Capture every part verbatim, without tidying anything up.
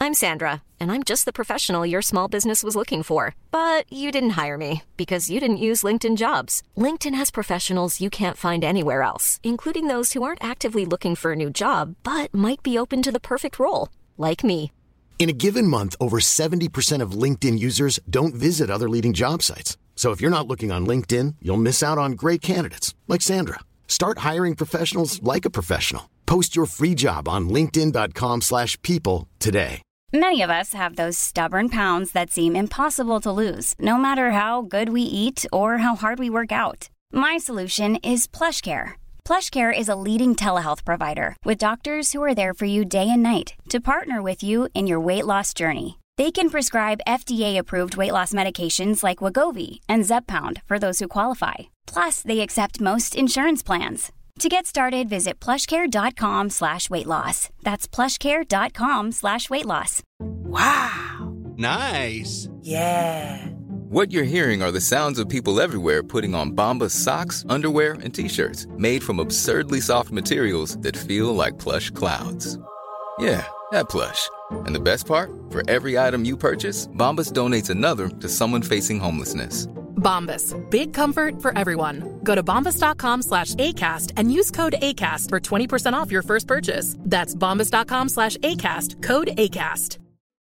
I'm Sandra, and I'm just the professional your small business was looking for. But you didn't hire me because you didn't use LinkedIn Jobs. LinkedIn has professionals you can't find anywhere else, including those who aren't actively looking for a new job, but might be open to the perfect role, like me. In a given month, over seventy percent of LinkedIn users don't visit other leading job sites. So if you're not looking on LinkedIn, you'll miss out on great candidates like Sandra. Start hiring professionals like a professional. Post your free job on linkedin dot com slash people today. Many of us have those stubborn pounds that seem impossible to lose, no matter how good we eat or how hard we work out. My solution is PlushCare. PlushCare is a leading telehealth provider with doctors who are there for you day and night to partner with you in your weight loss journey. They can prescribe F D A-approved weight loss medications like Wegovy and Zepbound for those who qualify. Plus, they accept most insurance plans. To get started, visit plushcare.com slash weight loss. That's plushcare.com slash weight loss. Wow. Nice. Yeah. What you're hearing are the sounds of people everywhere putting on Bombas socks, underwear, and T-shirts made from absurdly soft materials that feel like plush clouds. Yeah, that plush. And the best part? For every item you purchase, Bombas donates another to someone facing homelessness. Bombas. Big comfort for everyone. Go to bombas.com slash ACAST and use code ACAST for twenty percent off your first purchase. That's bombas.com slash ACAST. Code ACAST.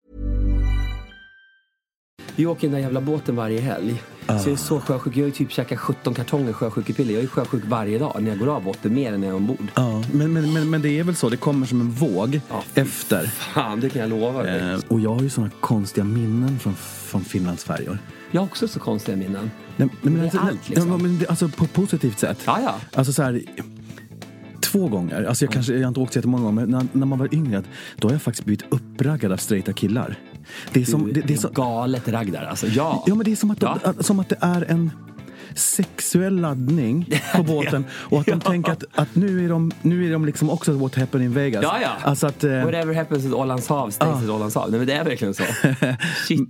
Vi åker den där jävla båten varje helg. Uh. Så jag är så sjösjuk. Jag är typ käkar sjutton kartonger sjösjukepiller. Jag är sjösjuk varje dag när jag går av båten, mer än när jag är ombord. Ja, men, men, men, men det är väl så. Det kommer som en våg ja, efter. Fan, det kan jag lova dig. Eh, och jag har ju såna konstiga minnen från, från Finlands färjor. Jag har också så konstiga minnen. Nej, men, det är alltså, allt liksom. Nej, men, alltså på positivt sätt. Ja, ja. Alltså så här... Två gånger, alltså jag kanske jag har inte åkt så jättemånga gånger, men när, när man var yngre då har jag faktiskt blivit uppraggad av straighta killar. Det är som du, det, det är så galet ragg där alltså. Ja. Ja, men det är som att de, ja. som att det är en sexuell laddning på båten och att de ja. tänker att, att nu är de nu är de liksom också what happened in Vegas. Ja ja. Alltså att eh, whatever happens at Ålands hav stays at Ålands hav. Nej, men det är verkligen så. Shit.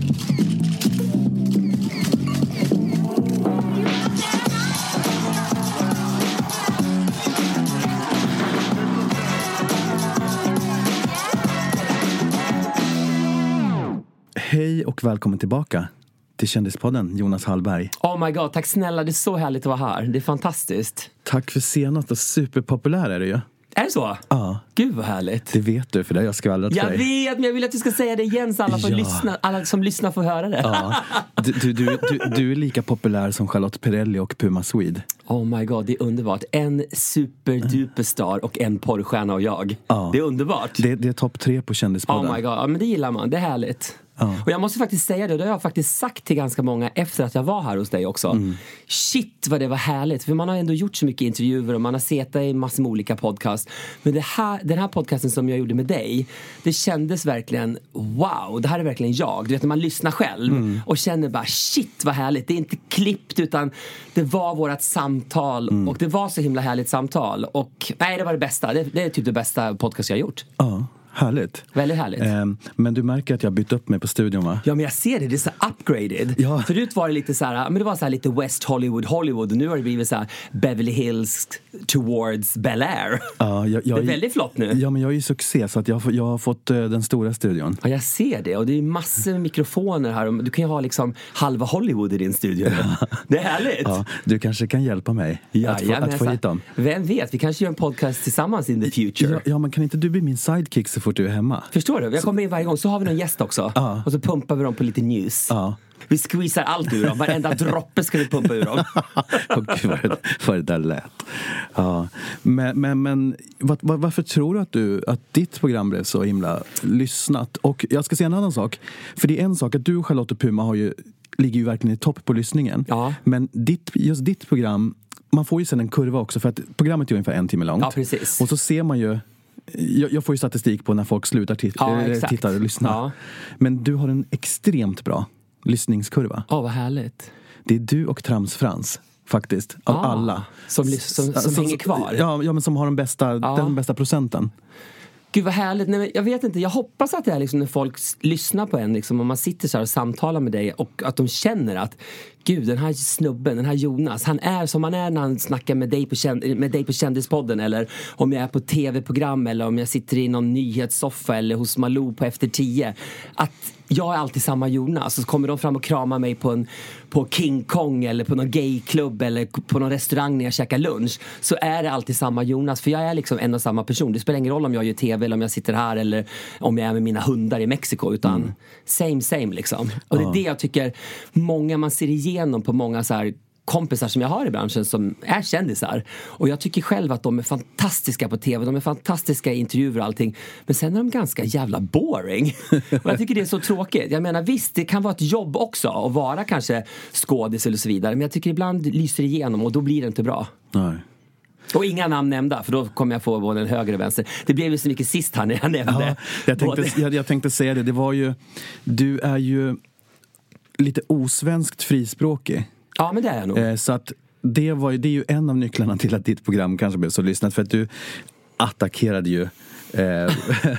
Hej och välkommen tillbaka till Kändispodden, Jonas Hallberg. Oh my god, tack snälla, det är så härligt att vara här. Det är fantastiskt. Tack för senast och superpopulär är det ju. Är det så? Ja. Gud vad härligt. Det vet du, för det har jag skvallrat för jag dig. Jag vet, men jag vill att du ska säga det igen så alla, får ja. lyssna, alla som lyssnar får höra det. Ja. Du, du, du, du, du är lika populär som Charlotte Perrelli och Puma Swede. Oh my god, det är underbart. En superduperstar och en porrstjärna och jag. Ja. Det är underbart. Det, det är topp tre på Kändispodden. Oh my god, ja, men det gillar man, det är härligt. Ja. Och jag måste faktiskt säga det, det har jag faktiskt sagt till ganska många efter att jag var här hos dig också. Mm. Shit vad det var härligt, för man har ändå gjort så mycket intervjuer och man har sett dig i massor med olika podcast. Men det här, den här podcasten som jag gjorde med dig, det kändes verkligen wow, det här är verkligen jag. Du vet när man lyssnar själv mm. och känner bara shit vad härligt, det är inte klippt utan det var vårat samtal mm. och det var så himla härligt samtal och nej, det var det bästa, det, det är typ det bästa podcast jag har gjort. Ja. Härligt. Väldigt härligt. Eh, men du märker att jag har bytt upp mig på studion, va? Ja, men jag ser det. Det är så upgraded. Ja. Förut var det lite så här, men det var så här lite West Hollywood, Hollywood. Och nu har det blivit så här Beverly Hills towards Bel Air. Ja, jag, jag, det är väldigt flott nu. Ja, men jag är ju succé så att jag, jag har fått uh, den stora studion. Ja, jag ser det. Och det är massor med mikrofoner här. Du kan ju ha liksom halva Hollywood i din studio. Ja. Det är härligt. Ja, du kanske kan hjälpa mig ja, att, få, ja, att få hit dem. Vem vet, vi kanske gör en podcast tillsammans in the future. Ja, ja, men kan inte du bli min sidekick så fort du är hemma? Förstår du? Jag kommer in varje gång. Så har vi någon gäst också. Ja. Och så pumpar vi dem på lite news. Ja. Vi squeezar allt ur dem. Varenda droppe ska vi pumpa ur dem. Och gud vad det, vad det där lät. Ja. Men, men, men var, var, varför tror du att, du att ditt program blev så himla lyssnat? Och jag ska säga en annan sak. För det är en sak att du och Charlotte och Puma har ju, ligger ju verkligen i topp på lyssningen. Ja. Men ditt, just ditt program, man får ju sen en kurva också. För att programmet är ungefär en timme långt. Ja, precis. Och så ser man ju, Jag, jag får ju statistik på när folk slutar tit- ja, äh, titta och lyssna. Ja. Men du har en extremt bra lyssningskurva. Ja, oh, vad härligt. Det är du och Trams Frans, faktiskt. Av ah, alla. Som, som, som, som hänger kvar. Ja, ja, men som har den bästa, ah. den bästa procenten. Gud vad härligt. Nej, men jag vet inte, jag hoppas att det är liksom när folk s- lyssnar på en liksom, om man sitter så här och samtalar med dig och att de känner att gud, den här snubben, den här Jonas, han är som han är när han snackar med dig på, känd- med dig på Kändispodden, eller om jag är på tv-program, eller om jag sitter i någon nyhetssoffa eller hos Malou på Efter tio, att jag är alltid samma Jonas. Så kommer de fram och kramar mig på, en, på King Kong eller på någon gayklubb eller på någon restaurang när jag käkar lunch, så är det alltid samma Jonas. För jag är liksom en och samma person. Det spelar ingen roll om jag gör tv eller om jag sitter här eller om jag är med mina hundar i Mexiko, utan mm. same same liksom. Och det är det jag tycker många man ser igenom på många så här kompisar som jag har i branschen som är kändisar. Och jag tycker själv att de är fantastiska på tv. De är fantastiska i intervjuer och allting. Men sen är de ganska jävla boring. Och jag tycker det är så tråkigt. Jag menar visst, det kan vara ett jobb också att vara kanske skådis eller så vidare. Men jag tycker ibland lyser igenom och då blir det inte bra. Nej. Och inga namn nämnda, för då kommer jag få både en höger och vänster. Det blev ju så mycket sist här när jag nämnde. Ja, jag, tänkte, jag, jag tänkte säga det. Det var ju... Du är ju lite osvenskt frispråkig. Ja, men det är jag nog. Eh, så att det, var ju, det är ju en av nycklarna till att ditt program kanske blev så lyssnat. För att du attackerade ju eh,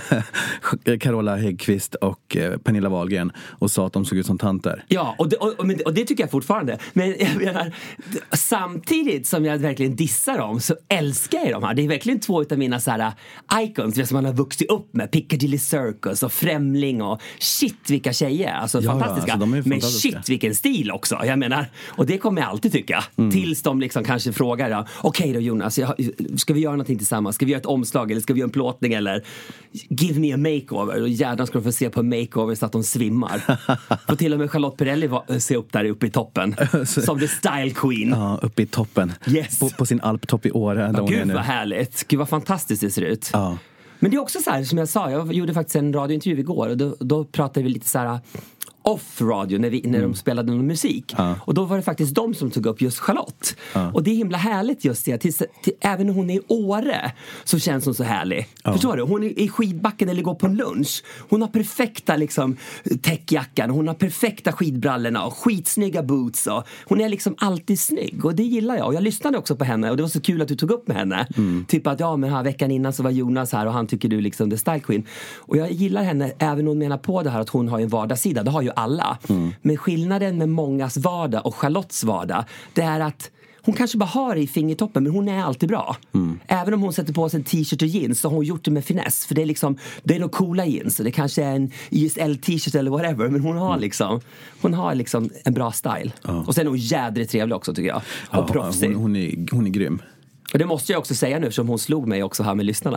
Carola Häggkvist och eh, Pernilla Wahlgren och sa att de såg ut som tanter. Ja, och det, och, och, och det tycker jag fortfarande. Men jag menar, samtidigt som jag verkligen dissar dem så älskar jag dem här. Det är verkligen två av mina så här icons, det som man har vuxit upp med. Piccadilly Circus och Främling och shit vilka tjejer. Alltså ja, fantastiska. Alltså, men shit vilken stil också. Jag menar, och det kommer jag alltid tycka. Mm. Tills de liksom kanske frågar då, okej då Jonas, jag, ska vi göra någonting tillsammans? Ska vi göra ett omslag eller ska vi göra en plåtning eller give me a makeover? Och gärna ska de få se på en makeover så att de svimmar. Och till och med Charlotte Perrelli var, se upp där uppe i toppen. Som the style queen. Ja, uppe i toppen. Yes. På, på sin alptopp i Åre. Ja, gud vad härligt. Gud vad fantastiskt det ser ut. Ja. Men det är också så här, som jag sa, jag gjorde faktiskt en radiointervju igår och då, då pratade vi lite så här off-radio när, vi, när mm. de spelade någon musik. Ja. Och då var det faktiskt de som tog upp just Charlotte. Ja. Och det är himla härligt just det. Tills, till, även när hon är i Åre så känns hon så härlig. Ja. Förstår du? Hon är i skidbacken eller går på lunch. Hon har perfekta liksom täckjackan. Hon har perfekta skidbrallorna och skitsnygga boots. Och hon är liksom alltid snygg. Och det gillar jag. Och jag lyssnade också på henne. Och det var så kul att du tog upp med henne. Mm. Typ att ja, men här veckan innan så var Jonas här och han tycker du liksom the style queen. Och jag gillar henne även hon menar på det här att hon har en vardagssida. Det har ju alla. Mm. Men skillnaden med mångas vardag och Charlottes vardag, det är att hon kanske bara har det i fingertoppen, men hon är alltid bra. Mm. Även om hon sätter på sig en t-shirt och jeans så har hon gjort det med finess. För det är liksom, det är nog coola jeans. Det kanske är en I S L-t-shirt eller whatever. Men hon har mm. liksom, hon har liksom en bra style. Ja. Och sen är hon jädrigt trevlig också tycker jag. Och ja, proffsig. Hon, hon, är, hon är grym. Och det måste jag också säga nu, som hon slog mig också här med lyssnarna.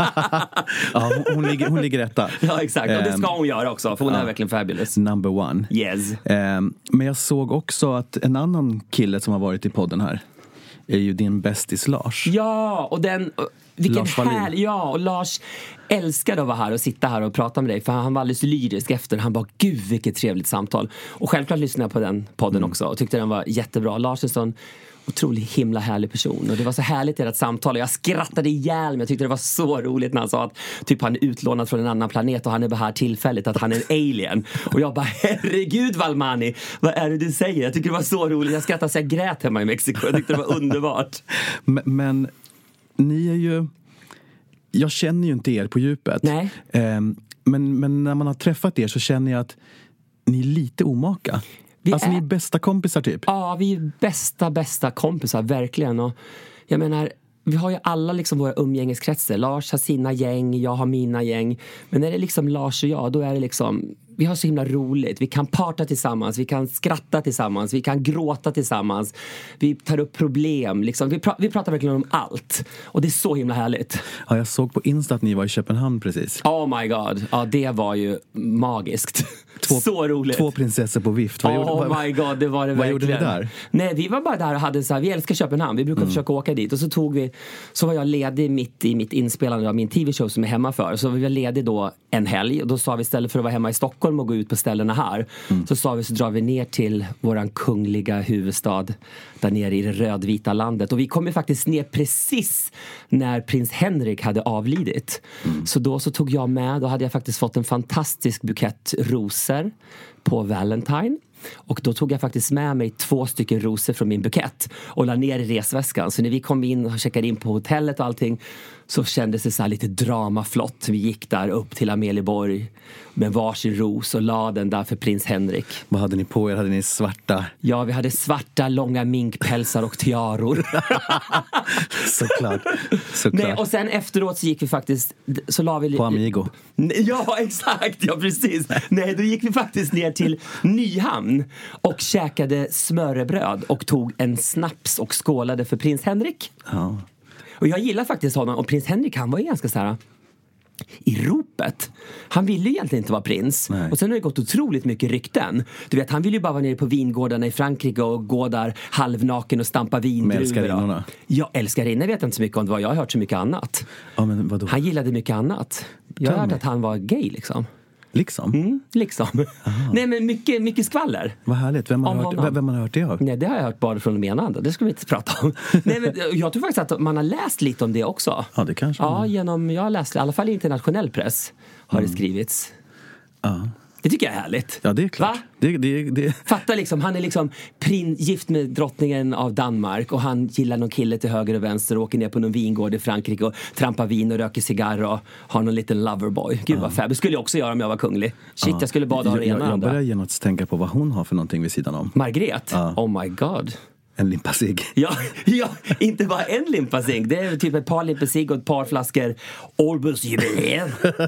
Ja, hon, hon, ligger, hon ligger rätta. Ja, exakt. Och det ska hon göra också, för hon uh, är verkligen fabulous. Number one. Yes. Um, men jag såg också att en annan kille som har varit i podden här är ju din bästis Lars. Ja, och den... Vilken Lars härlig, ja, och Lars älskade att vara här och sitta här och prata med dig, för han var alldeles lyrisk efter. Han bara, gud vilket trevligt samtal. Och självklart lyssnade jag på den podden mm. också och tyckte den var jättebra. Lars är en sån otroligt himla härlig person och det var så härligt i ett samtal och jag skrattade ihjäl, men jag tyckte det var så roligt när han sa att typ han är utlånad från en annan planet och han är bara här tillfälligt, att han är en alien. Och jag bara, herregud Valmani, vad är det du säger? Jag tycker det var så roligt, jag skrattade så jag grät hemma i Mexiko. Jag tyckte det var underbart. Men, men ni är ju, jag känner ju inte er på djupet. Nej. Um, men, men när man har träffat er så känner jag att ni är lite omaka. Vi alltså är, ni är bästa kompisar typ. Ja, vi är bästa, bästa kompisar, verkligen. Och jag menar, vi har ju alla liksom våra umgängeskretsar. Lars har sina gäng, jag har mina gäng. Men när det är liksom Lars och jag, då är det liksom... Vi har så himla roligt. Vi kan parta tillsammans, vi kan skratta tillsammans, vi kan gråta tillsammans. Vi tar upp problem, liksom. vi, pra- vi pratar verkligen om allt. Och det är så himla härligt. Ja, jag såg på Insta att ni var i Köpenhamn precis. Oh my god, ja det var ju magiskt. Två, så roligt. Två prinsessor på vift. Vad oh gjorde, vad, my god, det var det vad verkligen. Vad gjorde ni där? Nej, vi var bara där och hade så här, vi älskar Köpenhamn. Vi brukar mm. försöka åka dit. Och så tog vi, så var jag ledig mitt i mitt inspelande av min tv-show som är hemma för. Så vi var ledig då en helg. Och då sa vi istället för att vara hemma i Stockholm och gå ut på ställena här. Mm. Så sa vi så drar vi ner till våran kungliga huvudstad. Där nere i det rödvita landet. Och vi kom ju faktiskt ner precis när prins Henrik hade avlidit. Mm. Så då så tog jag med, då hade jag faktiskt fått en fantastisk bukett rosor på Valentine. Och då tog jag faktiskt med mig två stycken rosor från min bukett och la ner i resväskan. Så när vi kom in och checkade in på hotellet och allting, så kändes det så här lite dramaflott. Vi gick där upp till Amelieborg med varsin ros och la den där för prins Henrik. Vad hade ni på er? Hade ni svarta? Ja, vi hade svarta, långa minkpälsar och tiaror. Såklart. Såklart. Nej, och sen efteråt så gick vi faktiskt... Så la vi, på Amigo. Ja, exakt. Ja, precis. Nej, då gick vi faktiskt ner till Nyhamn och käkade smörrebröd och tog en snaps och skålade för prins Henrik. Ja. Och jag gillar faktiskt honom. Och prins Henrik, han var ju ganska så här i ropet. Han ville ju egentligen inte vara prins. Nej. Och sen har det gått otroligt mycket rykten. Du vet, han ville ju bara vara nere på vingårdarna i Frankrike och gå där halvnaken och stampa vindruvor. Med älskarinnorna. Ja, älskarinnor vet jag inte så mycket om det var. Jag har hört så mycket annat. Ja, men vadå? Han gillade mycket annat. Jag har hört att han var gay liksom. Liksom? Mm, liksom. Nej, men mycket, mycket skvaller. Vad härligt. Vem har, hört, vem har hört det av? Nej, det har jag hört bara från de ena andra. Det ska vi inte prata om. Nej, men jag tror faktiskt att man har läst lite om det också. Ja, det kanske. Ja, genom, jag har läst, i alla fall i internationell press har mm. det skrivits. Ja. Det tycker jag är härligt. Ja, det är klart. Va? Det, det, det. Fatta liksom, han är liksom prin, gift med drottningen av Danmark och han gillar någon kille till höger och vänster och åker ner på någon vingård i Frankrike och trampar vin och röker cigarr och har någon liten loverboy. Gud, ja. Vad fab. Det skulle jag också göra om jag var kunglig. Shit, ja. Jag skulle bada ha det ena. Jag, jag börjar genast tänka på vad hon har för någonting vid sidan om. Margret? Ja. Oh my god. En limpasig. Ja, ja, inte bara en limpasig. Det är typ ett par limpasig och ett par flaskor Olbus jubileum.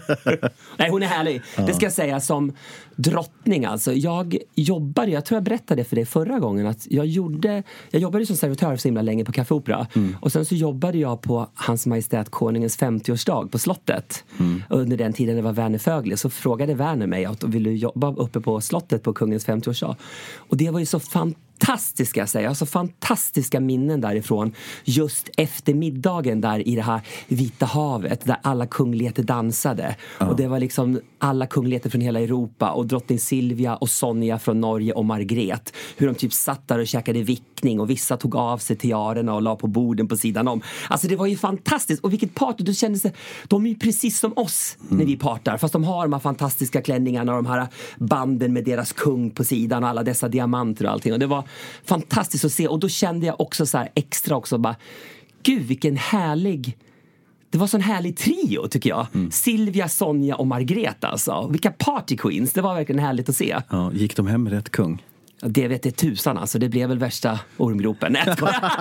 Nej, hon är härlig. Ja. Det ska jag säga som drottning alltså. Jag jobbade, jag tror jag berättade för dig förra gången att jag gjorde, jag jobbade som servitör så himla länge på Café Opera. Mm. Och sen så jobbade jag på Hans Majestät Konungens femtioårsdag på slottet. Mm. Under den tiden det var Werner Fögli så frågade Werner mig att ville du jobba uppe på slottet på kungens femtioårsdag. Och det var ju så fantastiskt. Fantastiska säger, alltså fantastiska minnen därifrån just efter middagen där i det här Vita havet där alla kungligheter dansade ja. Och det var liksom alla kungligheter från hela Europa och drottning Silvia och Sonja från Norge och Margret, hur de typ satt där och käkade vickning och vissa tog av sig tiarerna och la på borden på sidan om. Alltså det var ju fantastiskt och vilket party, du kände sig, de är ju precis som oss mm. när vi partar, fast de har de här fantastiska klänningarna och de här banden med deras kung på sidan och alla dessa diamanter och allting och det var fantastiskt att se och då kände jag också så här extra också bara gud vilken härlig det var sån härlig trio tycker jag mm. Silvia, Sonja och Margret alltså vilka party queens, det var verkligen härligt att se. Ja, gick de hem med rätt kung? Det vet jag tusan alltså, det blev väl värsta ormgropen. Nej,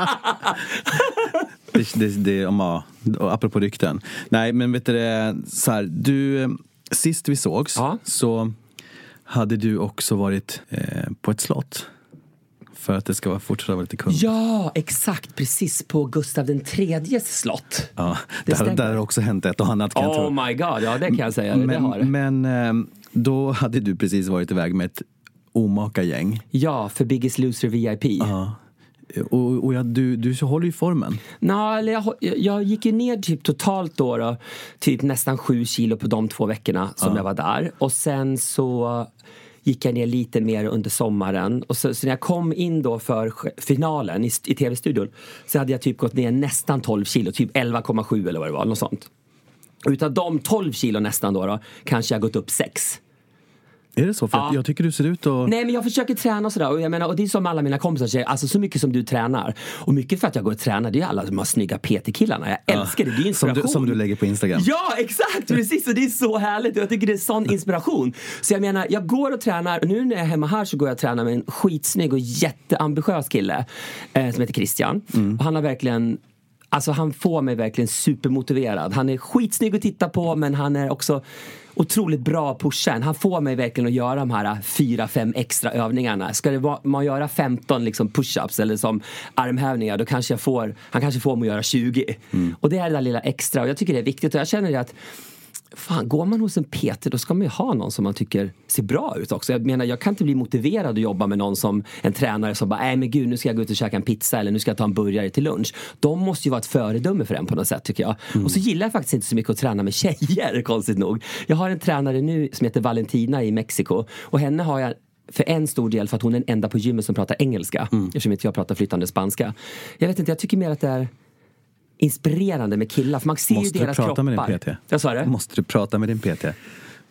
det, det, det, om, ja, apropå rykten. Nej, men vet du det, så här, du, sist vi sågs ja. Så hade du också varit eh, på ett slott. För att det ska vara fortsätta vara lite kung. Ja, exakt. Precis på Gustav den tredjes slott. Ja, det där, där har också hänt ett och annat kan oh jag tro. Oh my god, ja det kan jag säga. Men, det har det. men då hade du precis varit iväg med ett omaka gäng. Ja, för Biggest Loser V I P. Ja. Och, och ja, du, du så håller ju formen. Nå, eller jag, jag gick ju ner typ totalt då, då typ nästan sju kilo på de två veckorna som ja. Jag var där. Och sen så gick jag ner lite mer under sommaren. Och så, så när jag kom in då för finalen i, i tv-studion så hade jag typ gått ner nästan tolv kilo. Typ elva komma sju eller vad det var, något sånt. Och utav de tolv kilo nästan då, då kanske jag gått upp sex. Är det så? För ja. Jag tycker du ser ut och... Nej, men jag försöker träna och sådär. Och, jag menar, och det är som alla mina kompisar säger. Alltså så mycket som du tränar. Och mycket för att jag går och tränar. Det är alla de här snygga P T-killarna. Jag ja. älskar det. Det är inspiration. Som du, som du lägger på Instagram. Ja, exakt. Precis. Och det är så härligt. Och jag tycker det är sån inspiration. Så jag menar, jag går och tränar. Och nu när jag är hemma här så går jag och tränar med en skitsnygg och jätteambitiös kille. Eh, som heter Christian. Mm. Och han har verkligen... Alltså han får mig verkligen supermotiverad. Han är skitsnygg att titta på, men han är också otroligt bra pushen. Han får mig verkligen att göra de här fyra, fem extra övningarna. Ska det vara, man göra femton liksom push-ups eller som armhävningar, då kanske jag får, han kanske får mig att göra tjugo. Mm. Och det är det där lilla extra. Och jag tycker det är viktigt. Och jag känner det att fan, går man hos en P T då ska man ju ha någon som man tycker ser bra ut också. Jag menar, jag kan inte bli motiverad att jobba med någon som en tränare som bara, nej men gud, nu ska jag gå ut och käka en pizza eller nu ska jag ta en burgare till lunch. De måste ju vara ett föredöme för en på något sätt tycker jag. Mm. Och så gillar jag faktiskt inte så mycket att träna med tjejer, konstigt nog. Jag har en tränare nu som heter Valentina i Mexiko och henne har jag för en stor del för att hon är den enda på gymmet som pratar engelska. Mm. Eftersom inte jag pratar flytande spanska. Jag vet inte, jag tycker mer att det är inspirerande med killar, för man ser måste ju deras kroppar. Måste du prata med din P T? Jag sa det. Måste du prata med din P T?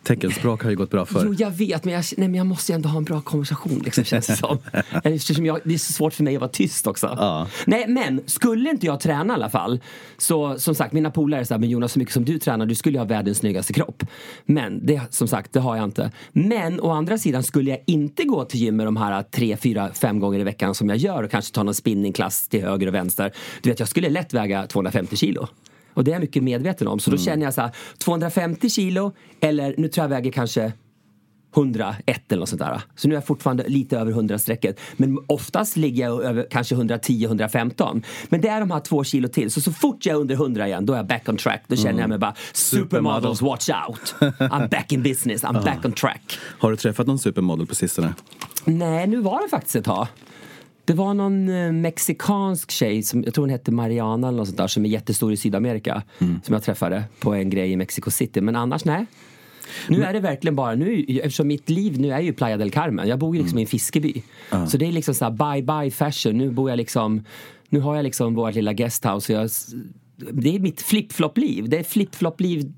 Teckenspråk har ju gått bra för. Jo, jag vet, men jag, nej, men jag måste ju ändå ha en bra konversation, liksom, känns det som. Eftersom jag, det är så svårt för mig att vara tyst också. Ja. Nej, men skulle inte jag träna i alla fall, så som sagt, mina polare säger, men Jonas, så mycket som du tränar, du skulle ha världens snyggaste kropp. Men det, som sagt, det har jag inte. Men å andra sidan skulle jag inte gå till gym med de här tre, fyra, fem gånger i veckan som jag gör och kanske ta någon spinningklass till höger och vänster. Du vet, jag skulle lätt väga tvåhundrafemtio kilo. Och det är jag mycket medveten om. Så då känner jag så här, tvåhundrafemtio kilo, eller nu tror jag väger kanske hundraett eller något sånt där. Så nu är jag fortfarande lite över hundra-strecket. Men oftast ligger jag över kanske hundratio till hundrafemton. Men det är de här två kilo till. Så så fort jag är under hundra igen, då är jag back on track. Då känner mm. jag mig bara, supermodels, watch out. I'm back in business, I'm uh. back on track. Har du träffat någon supermodel på sistone? Nej, nu var det faktiskt ett tag. Det var någon eh, mexikansk tjej som, jag tror hon hette Mariana eller något sånt där, som är jättestor i Sydamerika, mm. som jag träffade på en grej i Mexico City. Men annars nej. Nu Men, är det verkligen bara, nu, eftersom mitt liv nu är ju Playa del Carmen. Jag bor ju liksom mm. i en fiskeby. Uh. Så det är liksom så här bye bye fashion. Nu bor jag liksom, nu har jag liksom vårt lilla guesthouse. Jag, det är mitt flip-flop-liv. Det är flip-flop-liv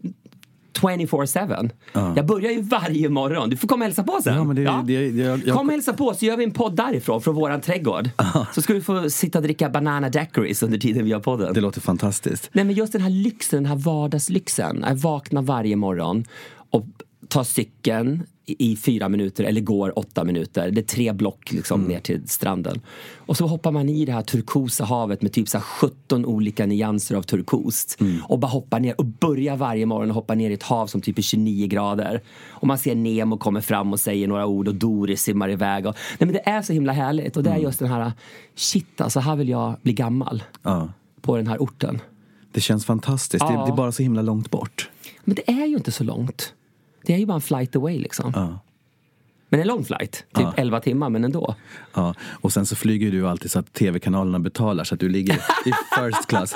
tjugofyra sju. Uh. Jag börjar ju varje morgon. Du får komma och hälsa på sen. Ja, men det, ja. det, det, jag, jag... Kom och hälsa på, så gör vi en podd därifrån, från våran trädgård. Uh. Så ska du få sitta och dricka banana daiquiris under tiden vi gör podden. Det låter fantastiskt. Nej, men just den här lyxen, den här vardagslyxen. Jag vaknar varje morgon och tar cykeln i fyra minuter eller går åtta minuter. Det är tre block liksom mm. ner till stranden. Och så hoppar man i det här turkosa havet med typ så här sjutton olika nyanser av turkost. Mm. Och bara hoppar ner och börjar varje morgon och hoppar ner i ett hav som typ är tjugonio grader. Och man ser Nemo kommer fram och säger några ord och Doris simmar iväg. Och, nej, men det är så himla härligt. Och det är just den här, shit alltså, här vill jag bli gammal. Ja. På den här orten. Det känns fantastiskt. Ja. Det, det är bara så himla långt bort. Men det är ju inte så långt. Det är ju bara en flight away liksom. Ja. Men en lång flight. Typ ja. elva timmar, men ändå. Ja, och sen så flyger du alltid så att tv-kanalerna betalar så att du ligger i first class.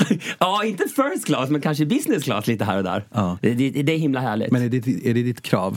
Ja, inte first class, men kanske business class lite här och där. Ja. Det, det, det är himla härligt. Men är det, är det ditt krav?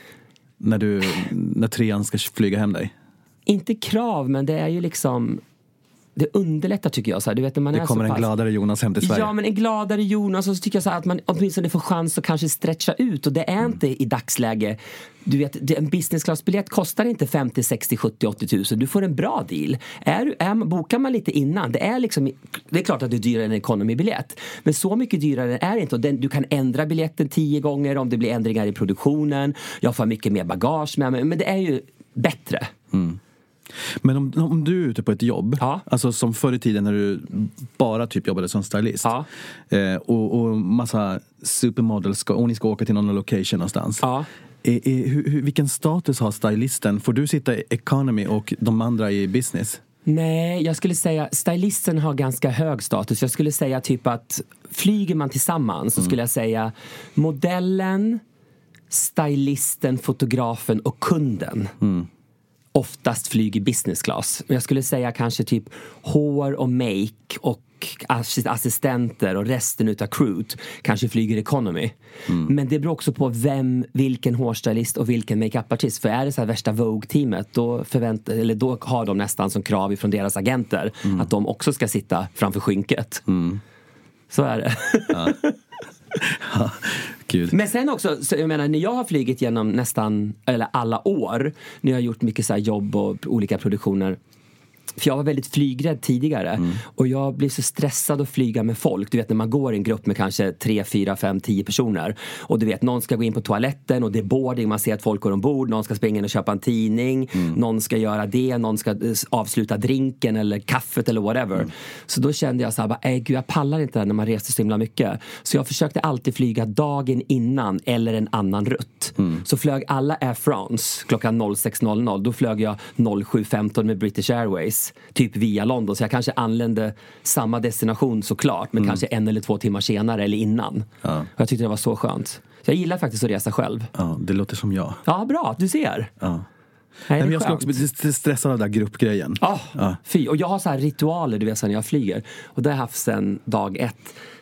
När, du, när trean ska flyga hem dig? Inte krav, men det är ju liksom... Det underlättar tycker jag så här. Du vet, när man det är kommer så en pass... gladare Jonas hem till Sverige. Ja, men en gladare Jonas. Och så tycker jag så här att man åtminstone får chans att kanske stretcha ut. Och det är mm. inte i dagsläge. Du vet, en business class-biljett kostar inte femtio, sextio, sjuttio, åttio tusen. Du får en bra deal. Är, är, bokar man lite innan, det är liksom, det är klart att det är dyrare än en economy-biljett. Men så mycket dyrare är det inte. Och den, du kan ändra biljetten tio gånger om det blir ändringar i produktionen. Jag får mycket mer bagage med mig. Men det är ju bättre. Mm. Men om, om du är ute på ett jobb, ja. alltså som förr i tiden när du bara typ jobbade som stylist, ja. eh, och, och massa supermodels ska, och ni ska åka till någon location någonstans, ja. är, är, hur, vilken status har stylisten? Får du sitta i economy och de andra i business? Nej, jag skulle säga stylisten har ganska hög status. Jag skulle säga typ att flyger man tillsammans så mm. skulle jag säga modellen, stylisten, fotografen och kunden mm. oftast flyger business class. Jag skulle säga kanske typ hår och make och assistenter och resten utav crewet kanske flyger economy. Mm. Men det beror också på vem, vilken hårstylist och vilken makeup-artist. För är det så här värsta Vogue-teamet, då, förvänt, eller då har de nästan som krav ifrån deras agenter mm. att de också ska sitta framför skynket. Mm. Så är det. Ja. Ja, Gud. Men sen också, så jag menar, när jag har flygit genom nästan, eller alla år, när jag har gjort mycket så här jobb och olika produktioner, för jag var väldigt flygrädd tidigare mm. och jag blir så stressad att flyga med folk. Du vet när man går i en grupp med kanske tre, fyra, fem, tio personer och du vet någon ska gå in på toaletten och det är boarding, man ser att folk går ombord, någon ska springa in och köpa en tidning, mm. någon ska göra det, någon ska avsluta drinken eller kaffet eller whatever. Mm. Så då kände jag så här, äh, gud, jag pallar inte det när man reser så himla mycket. Så jag försökte alltid flyga dagen innan eller en annan rutt. Mm. Så flög alla Air France klockan sex noll noll, då flög jag sju femton med British Airways typ via London, så jag kanske anlände samma destination såklart, men mm. kanske en eller två timmar senare eller innan. Ja. Och jag tyckte det var så skönt. Så jag gillar faktiskt att resa själv. Ja, det låter som jag. Ja, bra, du ser. Ja. Nej, men jag ska också bli stressad av den där gruppgrejen. Oh, ja, fy. Och jag har så här ritualer, du vet, när jag flyger. Och det har jag haft sedan dag ett.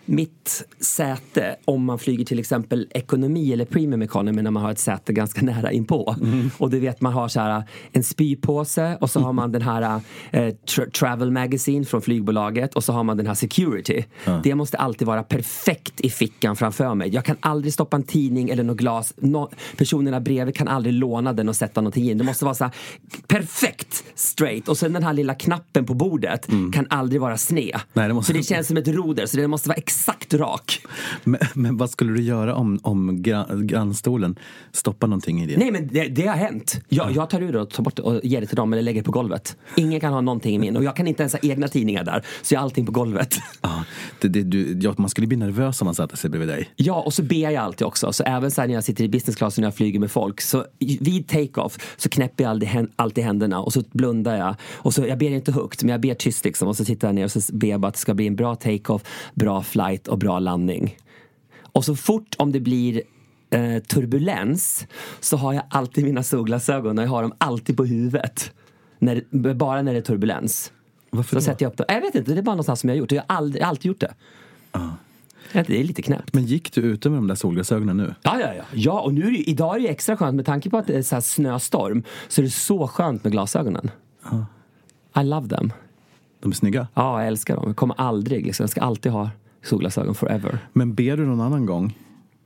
mitt säte, om man flyger till exempel ekonomi eller premium economy, när man har ett säte ganska nära inpå. Mm. Och du vet, man har så här en spypåse och så har man den här eh, tra- travel magazine från flygbolaget och så har man den här security. Mm. Det måste alltid vara perfekt i fickan framför mig. Jag kan aldrig stoppa en tidning eller något glas. No- personerna bredvid kan aldrig låna den och sätta någonting in. Det måste vara så här perfekt straight. Och sen den här lilla knappen på bordet mm. kan aldrig vara sned. Nej, det måste... Så det känns som ett roder, så det måste vara exakt rak. Men, men vad skulle du göra om, om gran, grannstolen stoppar någonting i det? Nej, men det, det har hänt. Jag, jag tar ur det och tar bort det och ger det till dem eller lägger det på golvet. Ingen kan ha någonting i min. Och jag kan inte ens ha egna tidningar där. Så jag har allting på golvet. Ja, det, det, du, ja, man skulle bli nervös om man satte sig bredvid dig. Ja, och så ber jag alltid också. Så även så här när jag sitter i business class och när jag flyger med folk, så vid take-off så knäpper jag alltid, alltid händerna och så blundar jag. Och så, jag ber inte högt, men jag ber tyst liksom. Och så tittar jag ner och så ber jag bara att det ska bli en bra take-off, bra flight och bra landning. Och så fort om det blir eh, turbulens så har jag alltid mina solglasögon och jag har dem alltid på huvudet. När, bara när det är turbulens. Varför så då? sätter jag upp dem. Jag vet inte, det är bara någonstans som jag har gjort. Jag har aldrig, alltid gjort det. Ah. Det är lite knäppt. Men gick du ute med de där solglasögonen nu? Ja, ja, ja. Ja, och nu är det, idag är det extra skönt med tanke på att det är så här snöstorm. Så är det så skönt med glasögonen. Ah. I love them. De är snygga? Ja, jag älskar dem. Jag kommer aldrig, liksom. Jag ska alltid ha solglasögon forever. Men ber du någon annan gång?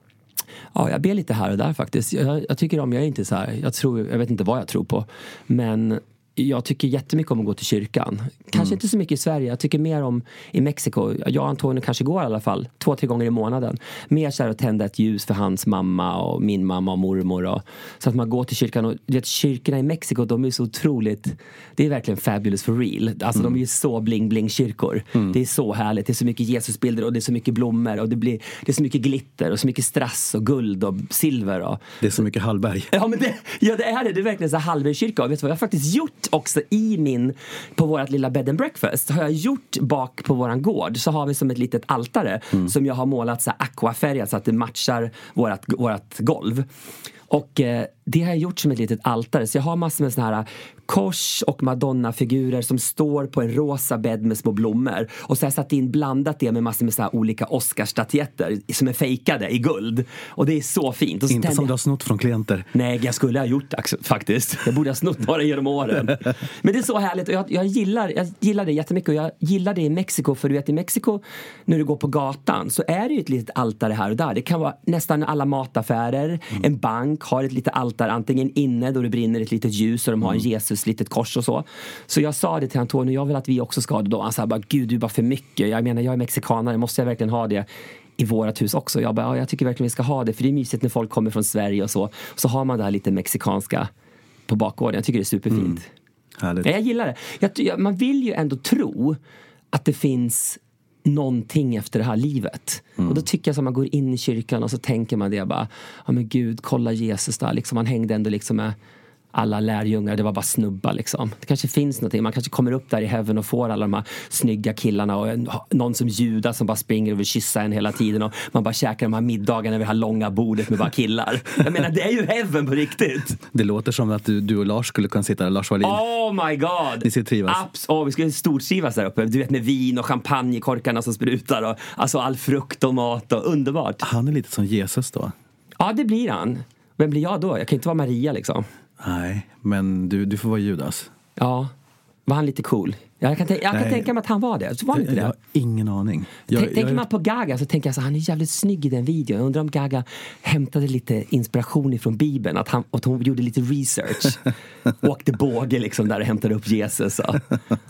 Ja, jag ber lite här och där faktiskt. Jag, jag tycker om, jag är inte så här, jag tror, jag vet inte vad jag tror på. Men jag tycker jättemycket om att gå till kyrkan. Kanske mm. inte så mycket i Sverige. Jag tycker mer om i Mexiko. Jag och Antonio kanske går i alla fall två, tre gånger i månaden. Mer så här att tända ett ljus för hans mamma och min mamma och mormor. Och, så att man går till kyrkan. Och vet, kyrkorna i Mexiko, de är så otroligt... Det är verkligen fabulous for real. Alltså mm. de är ju så bling-bling kyrkor. Mm. Det är så härligt. Det är så mycket Jesusbilder och det är så mycket blommor. Och det, blir, det är så mycket glitter och så mycket strass och guld och silver. Och, det är så mycket Hallberg. Ja, men det, ja, det är det. Det är verkligen så här Hallbergkyrka. Och vet du vad jag har faktiskt gjort också i min, på vårt lilla bed and breakfast har jag gjort bak på våran gård, så har vi som ett litet altare mm. som jag har målat så här aquafärgat så att det matchar vårat, vårat golv. Och eh, det har jag gjort som ett litet altare. Så jag har massor med såna här kors och Madonna-figurer som står på en rosa bädd med små blommor. Och så har jag satt in, blandat det med massor med så här olika Oscarsstatyetter som är fejkade i guld. Och det är så fint. Och så inte som jag... du har snott från klienter. Nej, jag skulle ha gjort det faktiskt. Jag borde ha snott några genom åren. Men det är så härligt. Och jag, jag, gillar, jag gillar det jättemycket. Och jag gillar det i Mexiko. För du vet, i Mexiko, när du går på gatan, så är det ju ett litet altare här och där. Det kan vara nästan alla mataffärer. Mm. En bank har ett litet altare, antingen inne då det brinner ett litet ljus och de har en Jesus, litet kors och så. Så jag sa det till Antonio, jag vill att vi också ska ha det då. Han sa bara, gud du är bara för mycket. Jag menar, jag är mexikanare, måste jag verkligen ha det i vårat hus också? Jag bara, ja, jag tycker verkligen vi ska ha det, för det är mysigt när folk kommer från Sverige och så. Så har man det här lite mexikanska på bakgården. Jag tycker det är superfint. Mm. Härligt. Ja, jag gillar det. Jag, jag, man vill ju ändå tro att det finns någonting efter det här livet. Mm. Och då tycker jag att man går in i kyrkan och så tänker man det bara, ja men gud, kolla Jesus där. Liksom, han hängde ändå liksom med alla lärjungar, det var bara snubba liksom. Det kanske finns någonting, man kanske kommer upp där i heaven och får alla de här snygga killarna och en, någon som Judas som bara springer och vill kyssa en hela tiden och man bara käkar de här middagarna vid det här långa bordet med bara killar. Jag menar, det är ju heaven på riktigt. Det låter som att du, du och Lars skulle kunna sitta där, Lars Wallin. Oh my god! Ni skulle trivas. Abs- oh, vi skulle stortrivas där uppe. Du vet, med vin och champagnekorkarna som sprutar och alltså all frukt och mat och underbart. Han är lite som Jesus då. Ja, det blir han. Vem blir jag då? Jag kan inte vara Maria liksom. Nej, men du, du får vara Judas. Ja, var han lite cool? Jag kan, t- jag kan tänka mig att han var det. Så var han jag, inte det? Jag har ingen aning. Jag, T- tänker jag... man på Gaga så tänker jag så han är jävligt snygg i den videon. Jag undrar om Gaga hämtade lite inspiration ifrån Bibeln. Att, han, att hon gjorde lite research. Åkte båge liksom där och hämtade upp Jesus. Ja,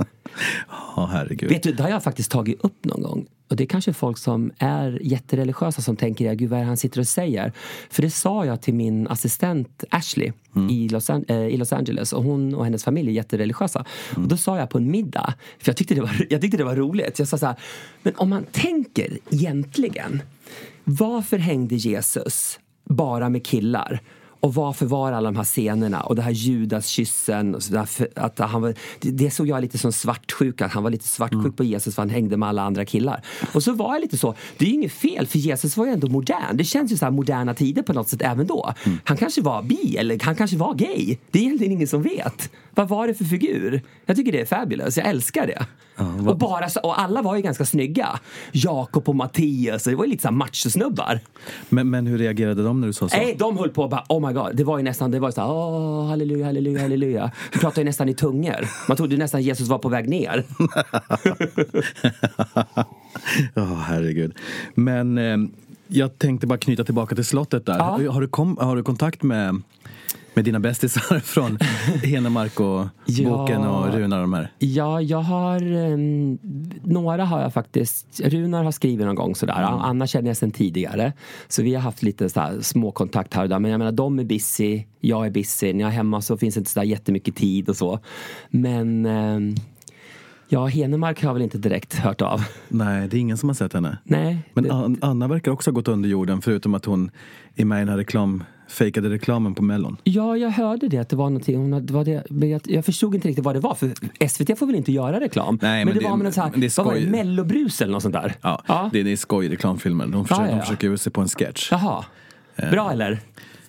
oh, herregud. Vet du, det har jag faktiskt tagit upp någon gång. Och det är kanske folk som är jättereligiösa som tänker, ja, gud vad är det han sitter och säger? För det sa jag till min assistent Ashley mm. i, Los An- äh, i Los Angeles. Och hon och hennes familj är jättereligiösa. Mm. Och då sa jag på en middag, för jag tyckte det var, jag tyckte det var roligt. Jag sa så här, men om man tänker egentligen, varför hängde Jesus bara med killar? Och varför var alla de här scenerna och det här Judas-kyssen och så där, att han var, det, det såg jag lite som svartsjuk, att han var lite svartsjuk mm. på Jesus för han hängde med alla andra killar. Och så var jag lite så, det är ju inget fel för Jesus var ju ändå modern. Det känns ju så här moderna tider på något sätt även då. Mm. Han kanske var bi eller han kanske var gay. Det är egentligen ingen som vet. Vad var det för figur? Jag tycker det är fabulous, jag älskar det. Ja, och, bara så, och alla var ju ganska snygga. Jakob och Mattias, det var ju lite så här machosnubbar. Men, men hur reagerade de när du sa så? Nej, de höll på och bara, oh my god. Det var ju nästan, det var så här, åh, halleluja, halleluja, halleluja. De pratade ju nästan i tungor. Man trodde nästan Jesus var på väg ner. Ja, oh, herregud. Men eh, jag tänkte bara knyta tillbaka till slottet där. Ja. Har, du kom, har du kontakt med... Med dina bästisar från Henemark och ja, boken och Runar och de här? Ja, jag har... Um, några har jag faktiskt... Runar har skrivit någon gång sådär. Mm. Anna känner jag sedan tidigare. Så vi har haft lite sådär små kontakt här och där. Men jag menar, de är busy. Jag är busy. När jag är hemma så finns det inte sådär jättemycket tid och så. Men... Um, ja, Henemark har väl inte direkt hört av. Nej, det är ingen som har sett henne. Nej. Men det... Anna verkar också ha gått under jorden, förutom att hon är med i den här reklam... fejkade reklamen på Mellon. Ja, jag hörde det att det var någonting. Hon hade, var det, men jag, jag förstod inte riktigt vad det var. För S V T får väl inte göra reklam. Nej, men, men det, det var med något så här, det är vad var det? Mellobrus eller något sånt där. Ja, ja. Det, det är skoj reklamfilmer. De försöker, ja, ja, ja. de försöker se på en sketch. Jaha. Bra eller?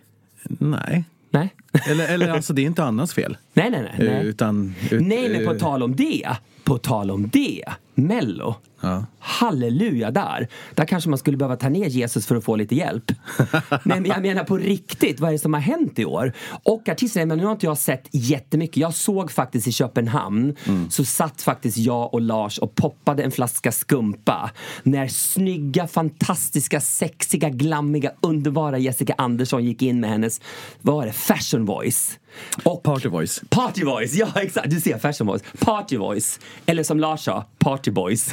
Nej. Nej. Eller, eller alltså det är inte Annas fel. Nej, nej, nej. nej. Utan, ut, nej, men på tal om det. På tal om det. Mello. Ja. Halleluja där. Där kanske man skulle behöva ta ner Jesus för att få lite hjälp. Men jag menar på riktigt, vad är det som har hänt i år? Och artisterna, men nu har inte jag sett jättemycket. Jag såg faktiskt i Köpenhamn mm. så satt faktiskt jag och Lars och poppade en flaska skumpa när snygga, fantastiska, sexiga, glammiga, underbara Jessica Andersson gick in med hennes, vad var det, fashion voice. Och Party voice. Party voice, ja exakt. Du ser fashion voice. Party voice. Eller som Lars sa, party boys.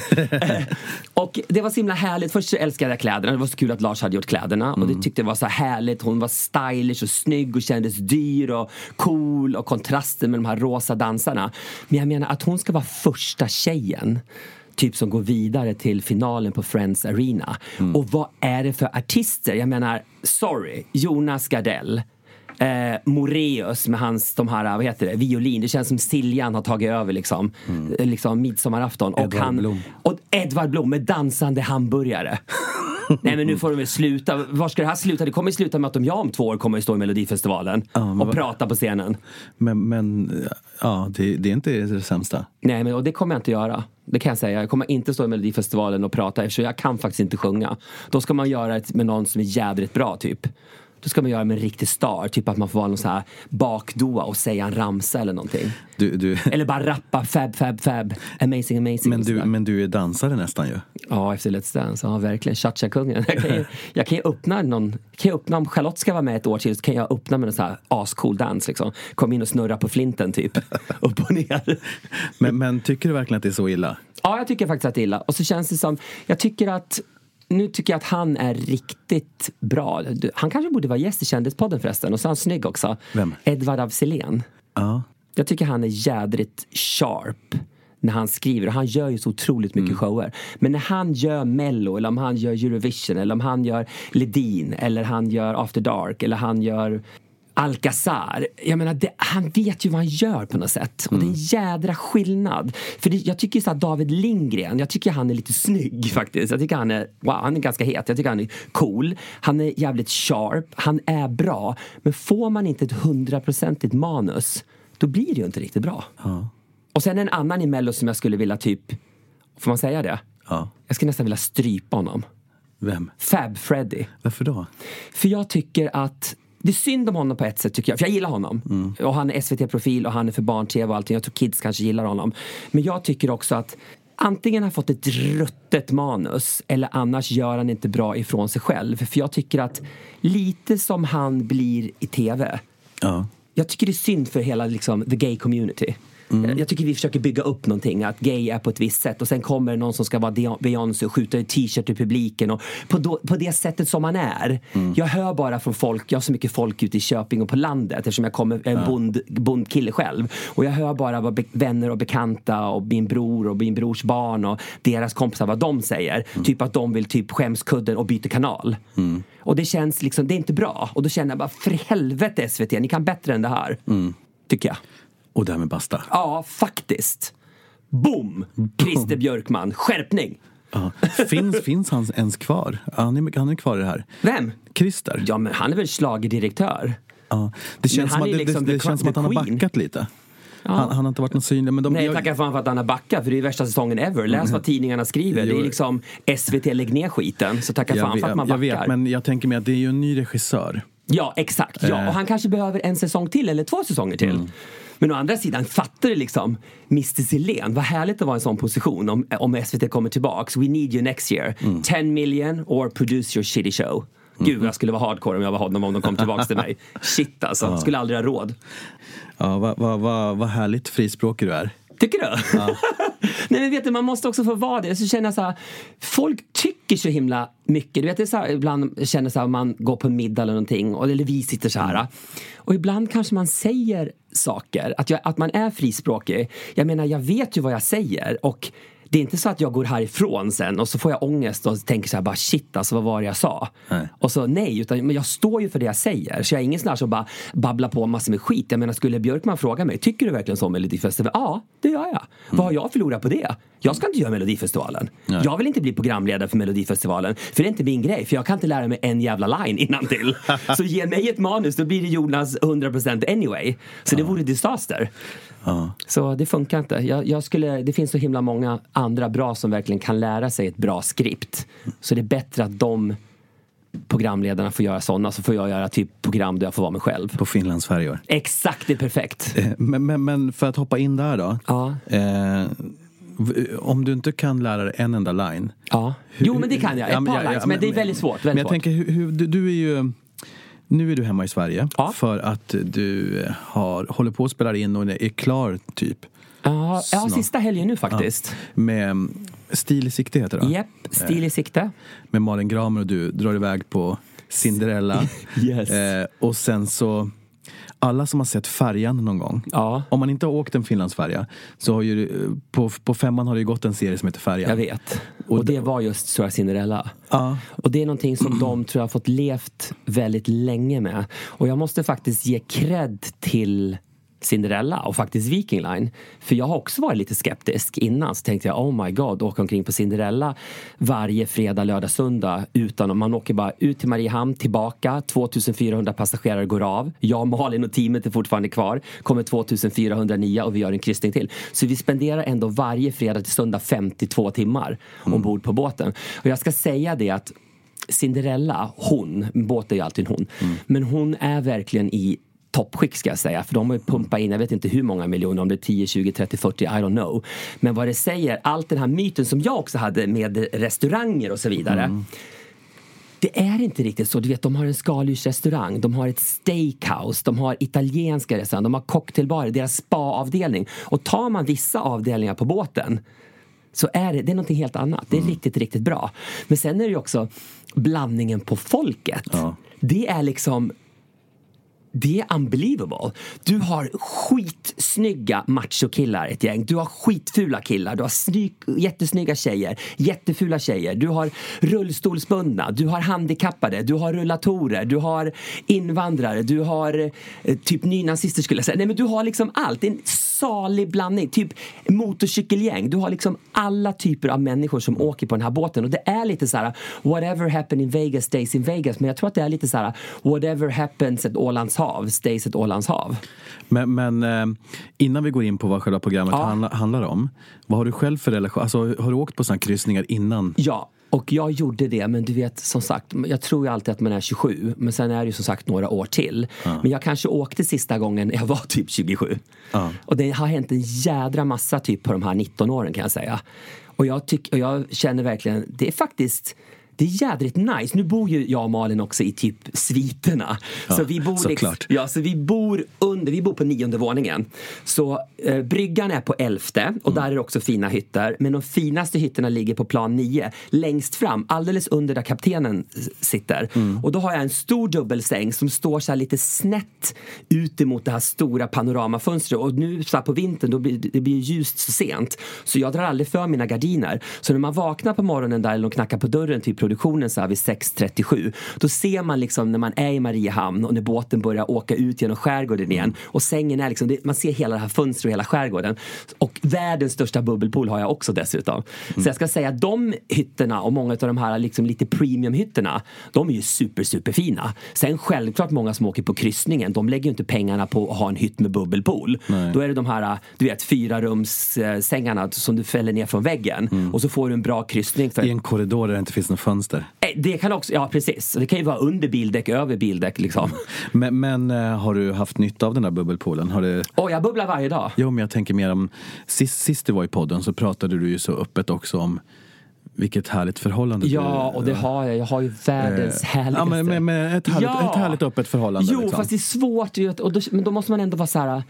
Och det var så himla härligt. Först så älskade jag kläderna. Det var så kul att Lars hade gjort kläderna. Mm. Och det tyckte jag var så härligt. Hon var stylish och snygg och kändes dyr och cool. Och kontrasten med de här rosa dansarna. Men jag menar att hon ska vara första tjejen typ som går vidare till finalen på Friends Arena. Mm. Och vad är det för artister? Jag menar, sorry, Jonas Gardell. Eh, Moreus med hans, de här, vad heter det, violin. Det känns som Siljan har tagit över liksom, mm. liksom midsommarafton. Och Edvard han, Blom. Och Edvard Blom med dansande hamburgare. Nej, men nu får de väl sluta. Var ska det här sluta? Det kommer att sluta med att de jag om två år kommer att stå i Melodifestivalen ja, och var... prata på scenen. Men, men ja, det, det är inte det sämsta. Nej, men och det kommer jag inte göra. Det kan jag säga. Jag kommer inte stå i Melodifestivalen och prata eftersom jag kan faktiskt inte sjunga. Då ska man göra det med någon som är jävligt bra typ. Då ska man göra med en riktig star. Typ att man får vara någon så här bakdoa och säga en ramsa eller någonting. Du, du... Eller bara rappa fab, fab, fab. Amazing, amazing. Men du, men du är dansare nästan ju. Ja, efter Let's Dance. Ja, verkligen. Cha-cha-kungen. Jag kan ju, jag kan ju öppna någon... Kan jag öppna, om Charlotte ska vara med ett år till så kan jag öppna med en så här ascool dans liksom. Kom in och snurra på flinten typ. Upp och ner. Men, men tycker du verkligen att det är så illa? Ja, jag tycker faktiskt att det är illa. Och så känns det som... Jag tycker att... Nu tycker jag att han är riktigt bra. Han kanske borde vara gäst i Kändispodden förresten. Och så är han snygg också. Vem? Edvard af Sillén. Ja. Jag tycker han är jädrigt sharp när han skriver. Och han gör ju så otroligt mycket mm. shower. Men när han gör Mello, eller om han gör Eurovision, eller om han gör Ledin, eller han gör After Dark, eller han gör... Alcazar. Jag menar, det, han vet ju vad han gör på något sätt. Och mm. det är en jädra skillnad. För det, jag tycker så att David Lindgren, jag tycker han är lite snygg faktiskt. Jag tycker han är, wow, han är ganska het. Jag tycker han är cool. Han är jävligt sharp. Han är bra. Men får man inte ett hundraprocentigt manus, då blir det ju inte riktigt bra. Ja. Och sen en annan i Mello som jag skulle vilja typ, får man säga det? Ja. Jag skulle nästan vilja strypa honom. Vem? Fab Freddy. Varför då? För jag tycker att det är synd om honom på ett sätt tycker jag. För jag gillar honom. Mm. Och han är S V T-profil och han är för barn-tv och allting. Jag tror kids kanske gillar honom. Men jag tycker också att antingen har fått ett ruttet manus eller annars gör han inte bra ifrån sig själv. För jag tycker att lite som han blir i tv. Ja. Jag tycker det är synd för hela liksom, the gay community. Mm. Jag tycker vi försöker bygga upp någonting, att gay är på ett visst sätt och sen kommer någon som ska vara Beyoncé och skjuta en t-shirt i publiken och på, då, på det sättet som man är. Mm. Jag hör bara från folk, jag har så mycket folk ute i Köping och på landet eftersom jag kommer en ja. bond, bondkille själv och jag hör bara vad be, vänner och bekanta och min bror och min brors barn och deras kompisar vad de säger. Mm. Typ att de vill typ skämskudden och byta kanal. Mm. Och det känns liksom, det är inte bra. Och då känner jag bara, för helvete S V T, ni kan bättre än det här. Mm. Tycker jag. Och därmed basta. Ja, faktiskt. Boom! Christer Björkman, skärpning! Ja. Finns, finns han ens kvar? Han är, han är kvar i det här. Vem? Christer. Ja, men han är väl schlagerdirektör. Ja. Det känns som, att, liksom det, det, det känns som att han har backat lite. Ja. Han, han har inte varit någon synlig. Men de, Nej, jag... tackar fan för att han har backat. För det är värsta säsongen ever. Läs mm. vad tidningarna skriver. Det är liksom S V T lägg ner skiten. Så tackar fan vet, för att man backar. Jag vet, men jag tänker mig att det är ju en ny regissör. Ja, exakt. Ja. Och han kanske behöver en säsong till eller två säsonger till. Mm. Men å andra sidan fattar det liksom mister Silén. Vad härligt att vara i en sån position om, om S V T kommer tillbaks. We need you next year. Mm. ten million or produce your shitty show. Mm. Gud, jag skulle vara hardcore om jag var honom om de kom tillbaks till mig. Shit alltså, ja. Skulle aldrig ha råd. Ja, vad va, va, va härligt frispråkig du är. Tycker du? Ja. Nej, men vet du, man måste också få vara det. Så känner jag så här, folk tycker så himla mycket. Du vet, det är så här, ibland känner så här, man går på en middag eller någonting, och, eller vi sitter så här. Mm. Och ibland kanske man säger saker, att, jag, att man är frispråkig. Jag menar, jag vet ju vad jag säger, och det är inte så att jag går härifrån sen och så får jag ångest och tänker så här bara shit, alltså vad var det jag sa? Nej. Och så nej, utan men jag står ju för det jag säger. Så jag är ingen sån här som bara babblar på massor med skit. Jag menar, skulle Björkman fråga mig, tycker du verkligen så om Melodifestivalen? Ja, det gör jag. Mm. Vad har jag förlorat på det? Jag ska inte göra Melodifestivalen. Nej. Jag vill inte bli programledare för Melodifestivalen, för det är inte min grej, för jag kan inte lära mig en jävla line innantill. Så ge mig ett manus, då blir det Jonas hundra procent anyway. Så det vore disaster. Ja. Så det funkar inte. Jag, jag skulle, det finns så himla många andra bra som verkligen kan lära sig ett bra skript. Så det är bättre att de programledarna får göra sådana, så får jag göra typ program där jag får vara mig själv. På Finlands färjor. Exakt, det är perfekt. Men, men, men för att hoppa in där då. Ja. Eh, om du inte kan lära dig en enda line. Ja. Hur, jo, men det kan jag. Ett ja, par ja, lines, ja, men, men det är väldigt svårt. Väldigt men jag svårt. tänker, hur, hur, du, du är ju... Nu är du hemma i Sverige, ja. För att du har, håller på att spela in och är klar typ. Ja, ja, sista helgen nu faktiskt. Ja, med Stil i sikte heter det. Japp, Stil i sikte. Med Malin Gramer och du drar iväg på Cinderella. Yes. Eh, och sen så, alla som har sett Färjan någon gång. Ja. Om man inte har åkt en Finlandsfärja, så har ju, på, på femman har det ju gått en serie som heter Färjan. Jag vet. Och, och det var just så Cinderella. Ja. Och det är någonting som de tror jag har fått levt väldigt länge med. Och jag måste faktiskt ge cred till Cinderella och faktiskt Viking Line. För jag har också varit lite skeptisk innan. Så tänkte jag, oh my god, åka omkring på Cinderella varje fredag, lördag, söndag. Utan man åker bara ut till Mariehamn, tillbaka. tvåtusenfyrahundra passagerare går av. Jag, Malin och teamet är fortfarande kvar. Kommer tvåtusenfyrahundranio och vi gör en kryssning till. Så vi spenderar ändå varje fredag till söndag femtiotvå timmar mm. ombord på båten. Och jag ska säga det att Cinderella, hon, båt är ju alltid hon. Mm. Men hon är verkligen i toppskick ska jag säga, för de har ju pumpat in, jag vet inte hur många miljoner, om det är tio, tjugo, trettio, fyrtio, I don't know. Men vad det säger, allt den här myten som jag också hade med restauranger och så vidare, mm. det är inte riktigt så. Du vet, de har en skaldjursrestaurang, de har ett steakhouse, de har italienska restauranger, de har cocktailbarer, deras spa-avdelning. Och tar man vissa avdelningar på båten, så är det, det är någonting helt annat. Det är mm. riktigt, riktigt bra. Men sen är det ju också blandningen på folket. Ja. Det är liksom, det är unbelievable. Du har skitsnygga machokillar, ett gäng. Du har skitfula killar. Du har snygg, jättesnygga tjejer. Jättefula tjejer. Du har rullstolsbundna. Du har handikappade. Du har rullatorer. Du har invandrare. Du har eh, typ nynazister skulle jag säga. Nej, men du har liksom allt. En salig blandning. Typ motorcykelgäng. Du har liksom alla typer av människor som åker på den här båten. Och det är lite så här, whatever happened in Vegas stays in Vegas. Men jag tror att det är lite så här, whatever happens at Ålands hav stays at Ålands hav. Men, men eh, innan vi går in på vad själva programmet ja. handla, handlar om, vad har du själv för relation? Alltså, har du åkt på sådana kryssningar innan? Ja, och jag gjorde det, men du vet, som sagt, jag tror ju alltid att man är tjugosju, men sen är det ju som sagt några år till. Ja. Men jag kanske åkte sista gången jag var typ tjugosju. Ja. Och det har hänt en jädra massa typ på de här nitton åren kan jag säga. Och jag, tyck, och jag känner verkligen, det är faktiskt det är jädrigt nice. Nu bor ju jag och Malin också i typ sviterna. Ja, så vi bor liksom, ja, så vi bor under, vi bor på nionde våningen. Så eh, bryggan är på elfte och mm. där är det också fina hytter. Men de finaste hytterna ligger på plan nio, längst fram, alldeles under där kaptenen sitter. Mm. Och då har jag en stor dubbelsäng som står så här lite snett ut emot det här stora panoramafönstret. Och nu så här på vintern, då blir det blir ljust så sent. Så jag drar aldrig för mina gardiner. Så när man vaknar på morgonen där eller knackar på dörren till produktionen så här vid sex trettiosju, då ser man liksom när man är i Mariehamn och när båten börjar åka ut genom skärgården igen och sängen är liksom, det, man ser hela det här fönstret och hela skärgården. Och världens största bubbelpool har jag också dessutom. Mm. Så jag ska säga att de hytterna och många av de här liksom lite premiumhytterna, de är ju super super fina. Sen självklart många som åker på kryssningen, de lägger ju inte pengarna på att ha en hytt med bubbelpool. Nej. Då är det de här, du vet, fyra rums äh, sängarna som du fäller ner från väggen mm. och så får du en bra kryssning för... I en korridor där det inte finns någon fönster. Det kan också, ja precis. Det kan ju vara under bildäck, över bildäck liksom. Men, men äh, har du haft nytta av den där bubbelpoolen? Har du... Åh, oh, jag bubblar varje dag. Jo, men jag tänker mer om, sist, sist du var i podden så pratade du ju så öppet också om vilket härligt förhållande. Ja, du, och det har jag. Jag har ju världens eh, härligaste. Ja, men, men, men ett, härligt, ja. ett härligt öppet förhållande. Jo, liksom. Fast det är svårt. Och då, men då måste man ändå vara så här...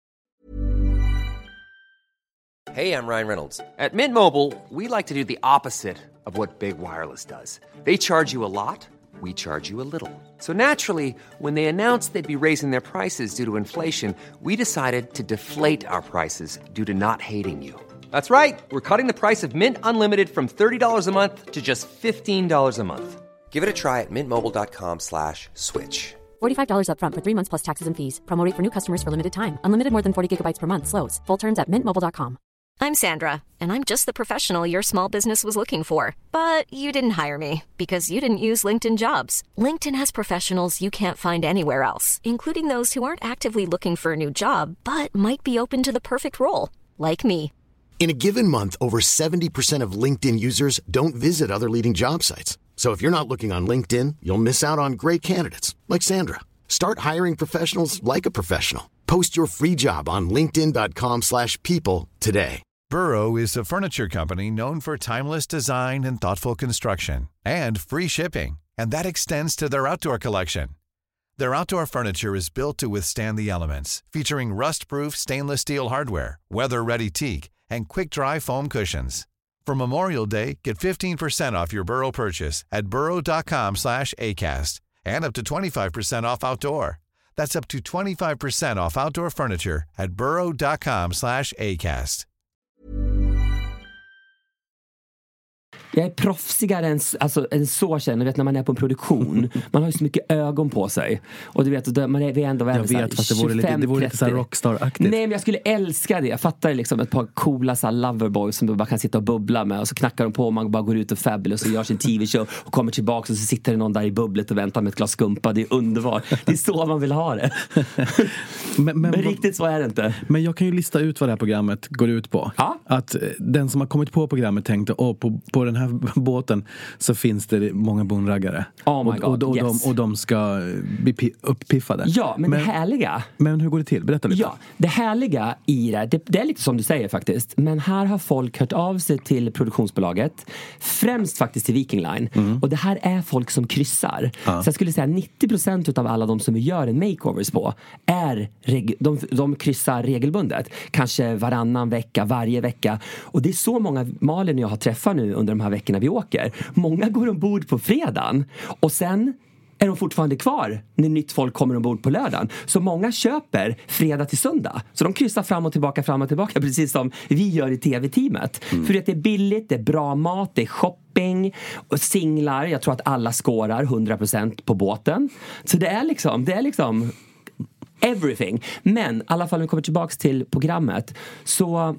Hey, I'm Ryan Reynolds. At Mint Mobile, we like to do the opposite of what Big Wireless does. They charge you a lot, we charge you a little. So naturally, when they announced they'd be raising their prices due to inflation, we decided to deflate our prices due to not hating you. That's right. We're cutting the price of Mint Unlimited from thirty dollars a month to just fifteen dollars a month. Give it a try at mintmobile.com slash switch. forty-five dollars up front for three months plus taxes and fees. Promo rate for new customers for limited time. Unlimited more than forty gigabytes per month. Slows full terms at mint mobile dot com. I'm Sandra, and I'm just the professional your small business was looking for. But you didn't hire me because you didn't use LinkedIn Jobs. LinkedIn has professionals you can't find anywhere else, including those who aren't actively looking for a new job, but might be open to the perfect role, like me. In a given month, over seventy percent of LinkedIn users don't visit other leading job sites. So if you're not looking on LinkedIn, you'll miss out on great candidates like Sandra. Start hiring professionals like a professional. Post your free job on linkedin dot com slash people today. Burrow is a furniture company known for timeless design and thoughtful construction and free shipping, and that extends to their outdoor collection. Their outdoor furniture is built to withstand the elements, featuring rust-proof stainless steel hardware, weather-ready teak, and quick-dry foam cushions. For Memorial Day, get fifteen percent off your Burrow purchase at burrow dot com slash acast and up to twenty-five percent off outdoor. That's up to twenty-five percent off outdoor furniture at burrow dot com slash acast. Jag är proffsigare än, alltså, än så känner, vet när man är på en produktion. Man har ju så mycket ögon på sig. Och du vet, man är, vi är ändå jag vet, här, fast det vore lite, det vore lite så här rockstar-aktigt. Nej, men jag skulle älska det. Jag fattar liksom ett par coola så här loverboys som du bara kan sitta och bubbla med. Och så knackar de på och man bara går ut och fabulous och gör sin tv-show och kommer tillbaka och så sitter det någon där i bubblet och väntar med ett glas skumpa. Det är underbart. Det är så man vill ha det. men, men, men riktigt så är det inte. Men jag kan ju lista ut vad det här programmet går ut på. Ja? Att den som har kommit på programmet tänkte, åh, på, på den här båten så finns det många bonraggare. Oh my God, och, och, och, yes. de, och de ska bli uppiffade. Ja, men, men det härliga... Men hur går det till? Berätta lite. Ja, det härliga i det, det, det är lite som du säger faktiskt. Men här har folk hört av sig till produktionsbolaget. Främst faktiskt till Viking Line. Mm. Och det här är folk som kryssar. Ja. Så jag skulle säga nittio procent av alla de som vi gör en makeovers på är reg- de, de kryssar regelbundet. Kanske varannan vecka, varje vecka. Och det är så många Malin och jag har träffat nu under de här veckorna vi åker. Många går ombord på fredagen och sen är de fortfarande kvar när nytt folk kommer ombord på lördagen. Så många köper fredag till söndag. Så de kryssar fram och tillbaka, fram och tillbaka. Precis som vi gör i tv-teamet. Mm. För att det är billigt, det är bra mat, det är shopping och singlar. Jag tror att alla skårar hundra procent på båten. Så det är liksom, det är liksom everything. Men i alla fall när vi kommer tillbaka till programmet så...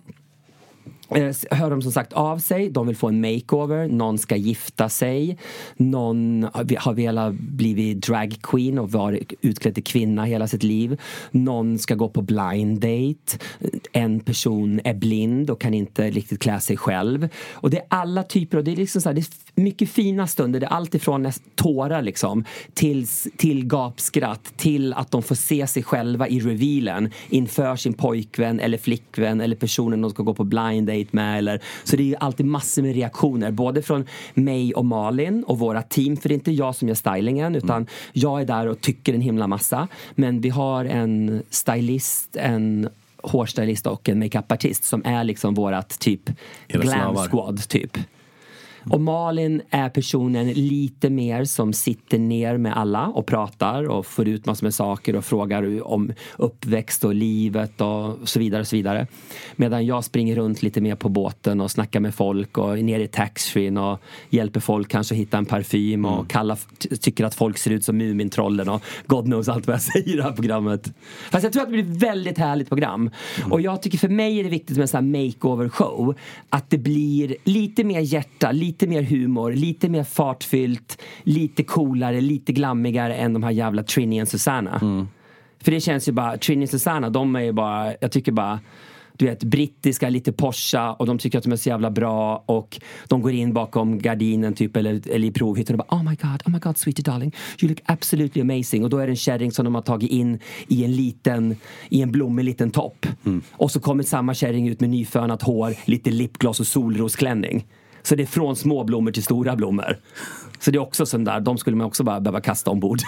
hör de som sagt av sig. De vill få en makeover. Någon ska gifta sig. Någon har velat bli drag queen och varit utklädd till kvinna hela sitt liv. Någon ska gå på blind date. En person är blind och kan inte riktigt klä sig själv. Och det är alla typer. Och det är liksom så här, det är mycket fina stunder. Det är allt ifrån tårar liksom till, till gapskratt till att de får se sig själva i revealen inför sin pojkvän eller flickvän eller personen de ska gå på blind date roommate med. Eller, så det är ju alltid massor med reaktioner. Både från mig och Malin och våra team. För det är inte jag som gör stylingen. Utan mm. jag är där och tycker en himla massa. Men vi har en stylist, en hårstylist och en makeupartist som är liksom vårat typ glam squad typ. Och Malin är personen lite mer som sitter ner med alla och pratar och får ut massor med saker och frågar om uppväxt och livet och så vidare och så vidare. Medan jag springer runt lite mer på båten och snackar med folk och är nere i taxfree och hjälper folk kanske att hitta en parfym och mm. kalla, tycker att folk ser ut som Mumintrollen och God knows allt vad jag säger i det här programmet. Fast jag tror att det blir ett väldigt härligt program. Mm. Och jag tycker för mig är det viktigt med en sån här makeover show att det blir lite mer hjärta, lite mer humor, lite mer fartfyllt, lite coolare, lite glammigare än de här jävla Trini och Susanna. Mm. För det känns ju bara, Trini och Susanna, de är ju bara, jag tycker bara, du vet, brittiska, lite Porsche och de tycker att de är så jävla bra och de går in bakom gardinen typ eller, eller i provhytten och bara, oh my god, oh my god, sweetie darling, you look absolutely amazing. Och då är det en kärring som de har tagit in i en liten, i en blommig liten topp. Mm. Och så kommer samma kärring ut med nyfönat hår, lite lipgloss och solrosklänning. Så det är från små blommor till stora blommor. Så det är också sån där, de skulle man också bara behöva kasta ombord.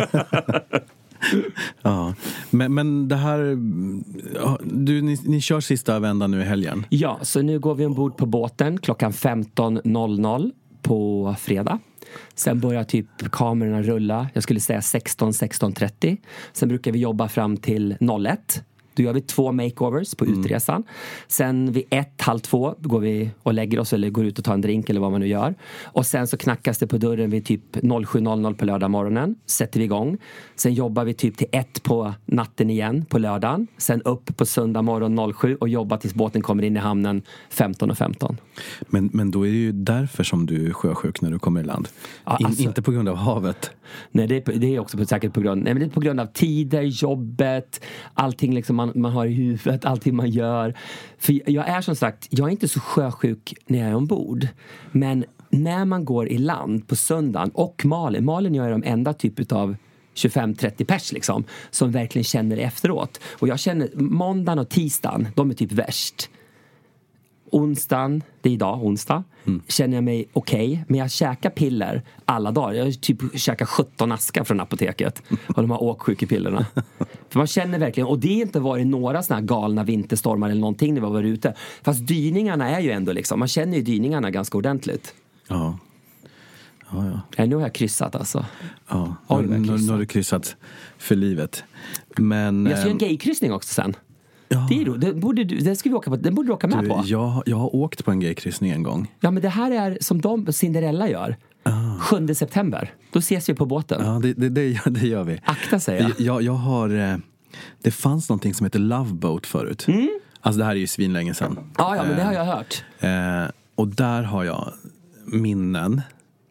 Ja, men, men det här du, ni, ni kör sista vändan nu i helgen. Ja, så nu går vi ombord på båten klockan femton noll noll på fredag. Sen börjar typ kamerorna rulla. Jag skulle säga sexton sexton trettio. Sen brukar vi jobba fram till noll ett. Då gör vi två makeovers på mm. utresan. Sen vid ett, halv två går vi och lägger oss eller går ut och tar en drink eller vad man nu gör. Och sen så knackas det på dörren vid typ sju noll noll på lördag morgonen. Sätter vi igång. Sen jobbar vi typ till ett på natten igen på lördagen. Sen upp på söndag morgon sju och jobbar tills båten kommer in i hamnen femton och femton. Men, men då är det ju därför som du är sjösjuk när du kommer i land. Ja, in, alltså, inte på grund av havet. Nej, det är, det är också på, säkert på grund, nej, men det är på grund av tider, jobbet, allting liksom man, man har i huvudet, allting man gör. För jag är som sagt, jag är inte så sjösjuk när jag är ombord. Men när man går i land på söndagen och Malin, Malin jag är de enda typ av tjugofem trettio pers liksom, som verkligen känner det efteråt. Och jag känner, måndagen och tisdagen, de är typ värst. Onsdagen, det är idag, onsdag, mm. känner jag mig okej. Okay, men jag käkar piller alla dagar. Jag typ käkar sjutton askar från apoteket. Och de har åksjukepillerna. För man känner verkligen, och det har inte varit några såna här galna vinterstormar eller någonting när vi var ute. Fast dyningarna är ju ändå liksom, man känner ju dyningarna ganska ordentligt. Ja. Ja, ja. Ja, nu har jag kryssat alltså. Ja, nu, nu, nu har du kryssat för livet. Men jag ska göra en gaykryssning också sen. Ja. Det, är då, det, borde du, det ska vi åka på, det borde du åka med du, på. Jag, jag har åkt på en gaykryssning en gång. Ja, men det här är som de Cinderella gör. Ah. sjunde september. Då ses vi på båten. Ja, det, det, det, det gör vi. Akta sig. Jag, jag, jag har... Det fanns någonting som heter Love Boat förut. Mm. Alltså det här är ju svinlänge sedan. Ja, ja, men det har jag hört. Eh, och där har jag minnen...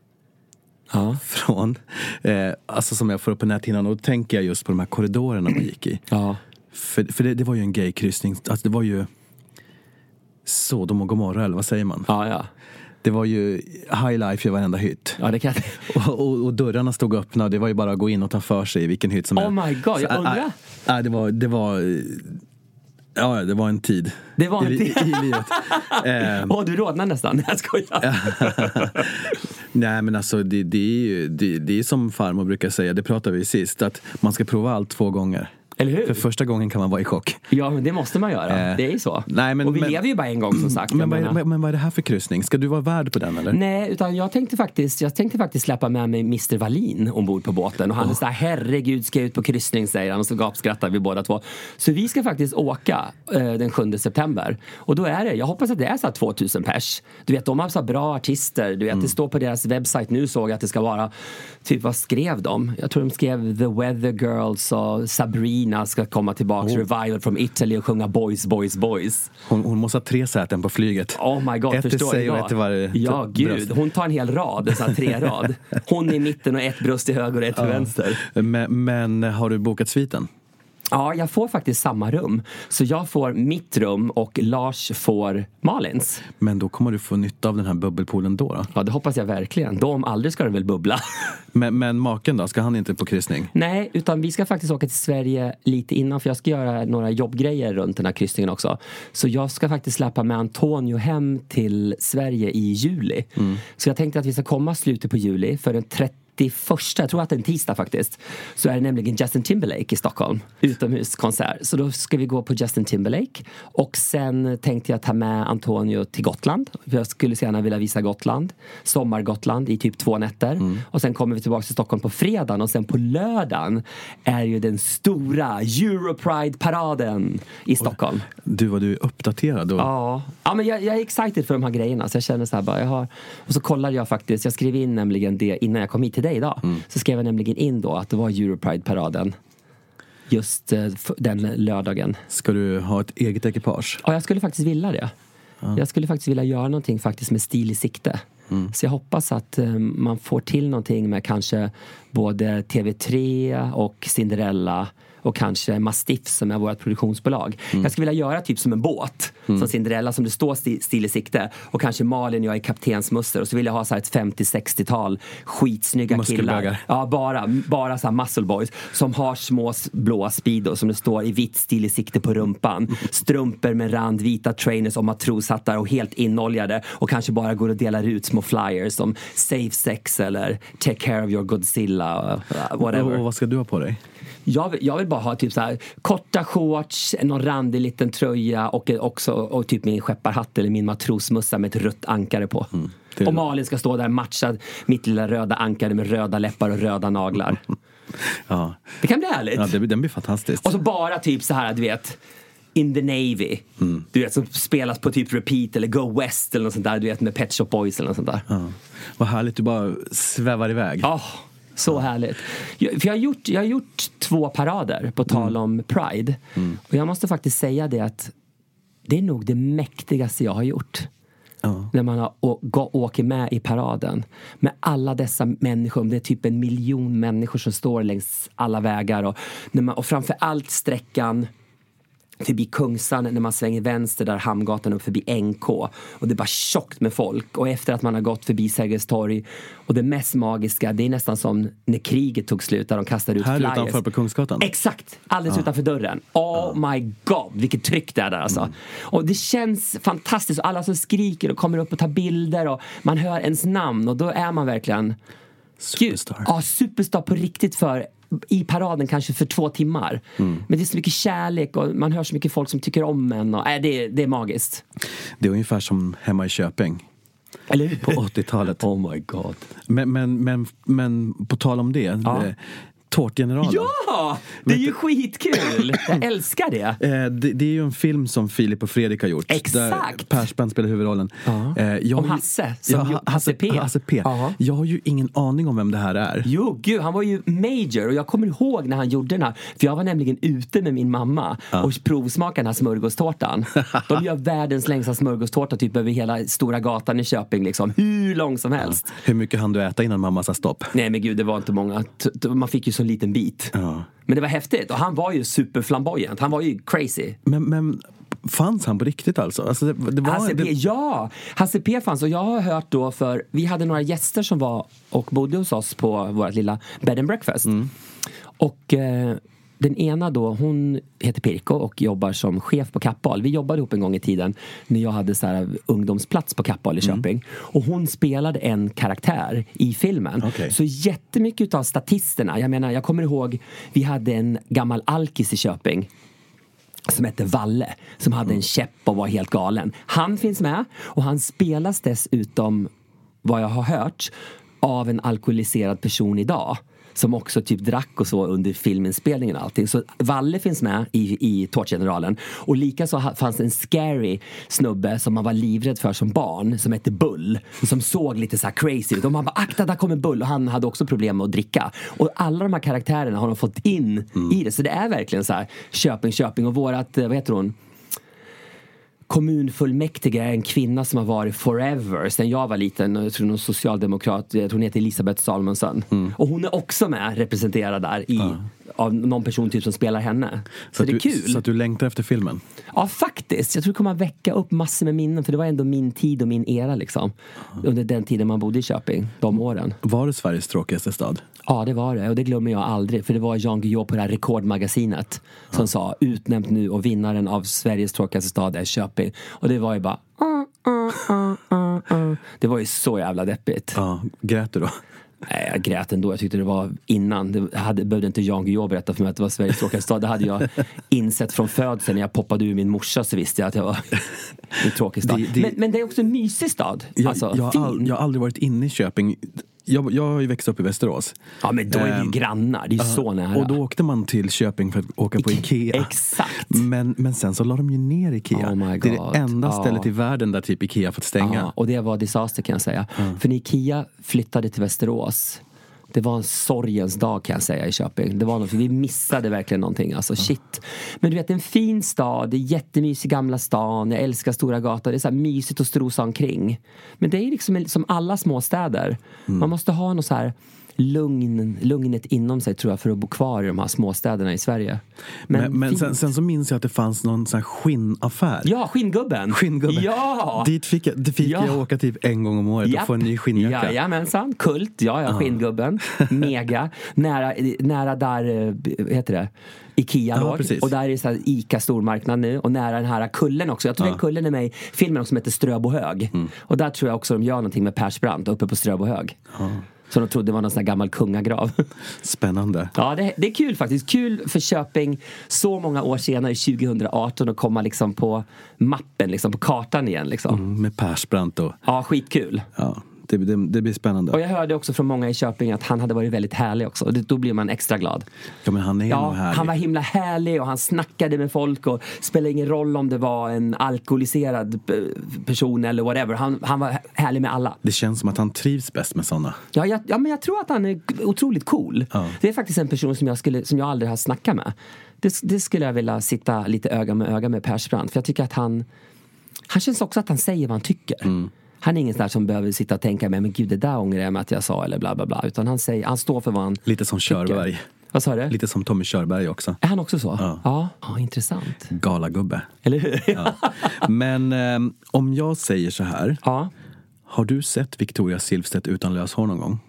Ja. Från, eh, alltså som jag får upp på näthinnan. Och då tänker jag just på de här korridorerna man gick i. Ja. För, för det, det var ju en gaykryssning. Alltså det var ju Sodom och Gomorra, eller vad säger man? Ja, ja. Det var ju high life i varenda hytt. Ja, det kan och, och, och dörrarna stod öppna. Och det var ju bara att gå in och ta för sig i vilken hytt som oh är. Oh my god, jag undrar. Nej, äh, äh, det var... Det var Ja, det var en tid. Det var en I, tid. I, i livet. Åh, oh, du rodnar nästan. Jag skojar. Nej, men alltså det, det är ju det, det är som farmor brukar säga. Det pratade vi sist. Att man ska prova allt två gånger. Eller hur? För första gången kan man vara i chock. Ja, men det måste man göra. Eh, det är ju så. Nej, men, och vi men, lever ju bara en gång som sagt. Men, men, men, men vad är det här för kryssning? Ska du vara värd på den eller? Nej, utan jag tänkte faktiskt jag tänkte faktiskt släppa med mig mister Wallin ombord på båten. Och han oh. är så här, herregud ska jag ut på kryssning, säger han. Och så gapskrattar vi båda två. Så vi ska faktiskt åka eh, den sjunde september. Och då är det, jag hoppas att det är så här tvåtusen pers. Du vet, de har så bra artister. Du vet, mm. det står på deras webbsite nu, såg jag att det ska vara, typ vad skrev de? Jag tror de skrev The Weather Girls och Sabrina ska komma tillbaka. Oh. Revival from Italy och sjunga Boys, Boys, Boys. Hon, hon måste ha tre säten på flyget. Oh my god, ett förstår jag. Ett var, ja, gud. Bröst. Hon tar en hel rad, en sån här tre-rad. Hon i mitten och ett bröst till höger och ett till ja. vänster. Men, men har du bokat sviten? Ja, jag får faktiskt samma rum. Så jag får mitt rum och Lars får Malins. Men då kommer du få nytta av den här bubbelpoolen då, då? Ja, det hoppas jag verkligen. Då om aldrig ska det väl bubbla. Men, men maken då? Ska han inte på kryssning? Nej, utan vi ska faktiskt åka till Sverige lite innan. För jag ska göra några jobbgrejer runt den här kryssningen också. Så jag ska faktiskt släppa med Antonio hem till Sverige i juli. Mm. Så jag tänkte att vi ska komma slutet på juli för den trettioförsta, jag tror att det är en tisdag faktiskt, så är det nämligen Justin Timberlake i Stockholm, utomhuskonsert. Så då ska vi gå på Justin Timberlake. Och sen tänkte jag ta med Antonio till Gotland. För jag skulle så gärna vilja visa Gotland. Sommar-Gotland i typ två nätter. Mm. Och sen kommer vi tillbaka till Stockholm på fredagen. Och sen på lördagen är ju den stora Europride-paraden i Stockholm. Du, var du uppdaterad då? Ja, ja men jag, jag är excited för de här grejerna. Så jag känner så här bara, jag har... Och så kollade jag faktiskt, jag skrev in nämligen det innan jag kom hit till dig idag. Mm. Så skrev jag nämligen in då att det var Europride-paraden just eh, den lördagen. Ska du ha ett eget ekipage? Ja, jag skulle faktiskt vilja det. Ja. Jag skulle faktiskt vilja göra någonting faktiskt med stil i sikte. Mm. Så jag hoppas att eh, man får till någonting med kanske både T V tre och Cinderella och kanske Mastiff som är vårt produktionsbolag. Mm. Jag skulle vilja göra typ som en båt. Mm. Som Cinderella som det står sti- stil i sikte. Och kanske Malin och jag är kaptensmuster. Och så vill jag ha så här ett femtio-sextiotal skitsnygga killar. Ja, bara, bara så här muscle boys. Som har små blåa speedo som det står i vitt stil i sikte på rumpan. Strumpor med rand, vita trainers och matroshattar och helt inoljade. Och kanske bara går och delar ut små flyers som Save Sex eller Take Care of Your Godzilla. Whatever. Och, och vad ska du ha på dig? Jag vill, jag vill bara ha typ så här korta shorts, någon randig liten tröja och också och typ min skepparhatt eller min matrosmussa med ett rött ankare på. Mm, och Malin ska stå där matchad mitt lilla röda ankare med röda läppar och röda naglar. Ja. Det kan bli härligt. Ja, det, den blir fantastiskt. Och så bara typ så här, du vet, In the Navy. Mm. Du vet, som spelas på typ repeat eller Go West eller något sånt där, du vet, med Pet Shop Boys eller något sånt där. Ja. Vad härligt, du bara svävar iväg. Ja. Oh. Så härligt. För jag har gjort, jag har gjort två parader på tal om mm. Pride. Mm. Och jag måste faktiskt säga det att det är nog det mäktigaste jag har gjort. Ja. När man har å, gå, åker med i paraden. Med alla dessa människor. Det är typ en miljon människor som står längs alla vägar. Och, när man, och framför allt sträckan förbi Kungsan när man svänger vänster där Hamngatan upp förbi N K och det är bara tjockt med folk och efter att man har gått förbi Sergels torg och det mest magiska, det är nästan som när kriget tog slut där de kastade ut här flyers. Här utanför på Kungsgatan? Exakt, alldeles ja. utanför dörren. Oh ja. My god, vilket tryck det är där alltså. Mm. Och det känns fantastiskt och alla som skriker och kommer upp och tar bilder och man hör ens namn och då är man verkligen superstar. Gud, ja, superstar på riktigt för i paraden kanske för två timmar. Mm. Men det är så mycket kärlek och man hör så mycket folk som tycker om en. Och, äh, det, det är magiskt. Det är ungefär som hemma i Köping. Eller hur? På åttiotalet. Oh my god. Men, men, men, men på tal om det... Ja. det Tårtgeneralen. Ja, det är ju skitkul. Jag älskar det. Eh, det. Det är ju en film som Filip och Fredrik har gjort. Exakt. Där Persbrandt spelar huvudrollen. Uh-huh. Eh, jag om Hasse. Som ja, Hasse P. Hasse P. Uh-huh. Jag har ju ingen aning om vem det här är. Jo, gud, han var ju major. Och jag kommer ihåg när han gjorde den här. För jag var nämligen ute med min mamma uh. och provsmakade den här smörgåstårtan. De gör världens längsta smörgåstårta typ över hela stora gatan i Köping. Liksom. Hur lång som helst. Uh. Hur mycket hann du äta innan mamma sa stopp? Nej, men gud, det var inte många. Man fick ju så en liten bit. Ja. Men det var häftigt och han var ju superflamboyant. Han var ju crazy. Men, men fanns han på riktigt alltså? alltså det, det var Hasse P, det... ja, Hasse P fanns och jag har hört då för vi hade några gäster som var och bodde hos oss på vårt lilla bed and breakfast. Mm. Och eh, den ena då, hon heter Pirko och jobbar som chef på Kappahl. Vi jobbade ihop en gång i tiden när jag hade så här ungdomsplats på Kappahl i Köping. Mm. Och hon spelade en karaktär i filmen. Okay. Så jättemycket av statisterna, jag menar, jag kommer ihåg vi hade en gammal alkis i Köping som hette Valle, som hade en käpp och var helt galen. Han finns med och han spelas dessutom, vad jag har hört, av en alkoholiserad person idag. Som också typ drack och så under filminspelningen och allting. Så Valle finns med i, i Tårtgeneralen. Och likaså fanns en scary snubbe som man var livrädd för som barn. Som hette Bull. Som såg lite så här crazy ut. Och man bara, akta, där kommer Bull. Och han hade också problem med att dricka. Och alla de här karaktärerna har de fått in mm. i det. Så det är verkligen så här Köping, Köping. Och vårat, vad heter hon? Kommunfullmäktige är en kvinna som har varit forever sen jag var liten. Jag tror hon är socialdemokrat. Jag tror hon heter Elisabeth Salmonsson. Mm. Och hon är också med representerad där i, av någon person typ som spelar henne. Så, så det är du, kul. Så att du längtar efter filmen? Ja, faktiskt. Jag tror det kommer att väcka upp massor med minnen. För det var ändå min tid och min era liksom. Under den tiden man bodde i Köping, de åren. Var det Sveriges tråkigaste stad? Ja, det var det. Och det glömmer jag aldrig. För det var Jan Guillou på det här Rekordmagasinet som ja. sa, utnämnt nu och vinnaren av Sveriges tråkigaste stad är Köping. Och det var ju bara uh, uh, uh, uh, uh. Det var ju så jävla deppigt. Ja, grät du då? Nej, jag grät ändå. Jag tyckte det var innan. Det hade, behövde inte Jan Guillou berätta för mig att det var Sveriges tråkigaste stad. Det hade jag insett från födseln. När jag poppade ur min morsa så visste jag att jag var en tråkig stad. Det, det, men, men det är också en mysig stad. Jag, alltså, jag, har all, jag har aldrig varit inne i Köping. Jag, jag har ju växt upp i Västerås. Ja, men då är vi ju grannar. Det är ju uh, så nära. Och då åkte man till Köping för att åka på Ikea. Exakt. Men, men sen så la de ju ner Ikea. Oh my God. Det är det enda ja. stället i världen där typ Ikea fått stänga. Ja, och det var disaster kan jag säga. Mm. För när Ikea flyttade till Västerås, det var en sorgens dag kan jag säga i Köping. Det var något, vi missade verkligen någonting. Alltså shit. Men du vet, en fin stad. Det är jättemysig gamla stan. Jag älskar Stora gatan. Det är så här mysigt att strosa omkring. Men det är liksom som alla små städer. Mm. Man måste ha något så här lugn, lugnet inom sig tror jag för att bo kvar i de här småstäderna i Sverige. Men, men, men sen, sen så minns jag att det fanns någon sån här skinnaffär. Ja, Skinngubben. Skinngubben. Ja. Dit fick jag, det fick ja. jag åka typ en gång om året Japp. och få en ny skinnjacka. Jajamensan, kult. Ja, ja, Skinngubben. Mega. Nära, nära där, vad heter det? Ikea ja, låg. Precis. Och där är det så här Ica stormarknad nu. Och nära den här kullen också. Jag tror ja. den kullen är med i filmen som heter Ströbohög. Mm. Och där tror jag också de gör någonting med Persbrandt uppe på Ströbohög. Ja. Så de trodde det var någon sån här gammal kungagrav. Spännande. Ja, det, det är kul faktiskt. Kul för Köping så många år senare, tjugo arton, att komma liksom på mappen, liksom på kartan igen. Liksom. Mm, med Persbrandt och... Ja, skitkul. Ja, det, det, det blir spännande. Och jag hörde också från många i Köping att han hade varit väldigt härlig också. Och det, då blir man extra glad. Ja, men han är ja, nog härlig. Han var himla härlig och han snackade med folk och spelade ingen roll om det var en alkoholiserad person eller whatever. Han, han var härlig med alla. Det känns som att han trivs bäst med sådana. Ja, jag, ja men jag tror att han är otroligt cool. Ja. Det är faktiskt en person som jag, skulle, som jag aldrig har snackat med. Det, det skulle jag vilja sitta lite öga med öga med Persbrandt. För jag tycker att han... Han känns också att han säger vad han tycker. Mm. Han är ingen sån där som behöver sitta och tänka med, men gud, det där ångrar jag mig att jag sa eller bla bla bla. Utan han, säger, han står för vad han Lite som tycker. Körberg. Vad sa du? Lite som Tommy Körberg också. Är han också så? Ja, ja. ja intressant. Galagubbe. Eller hur? Ja. Men eh, om jag säger så här. Ja. Har du sett Victoria Silvstedt utan löshår någon gång?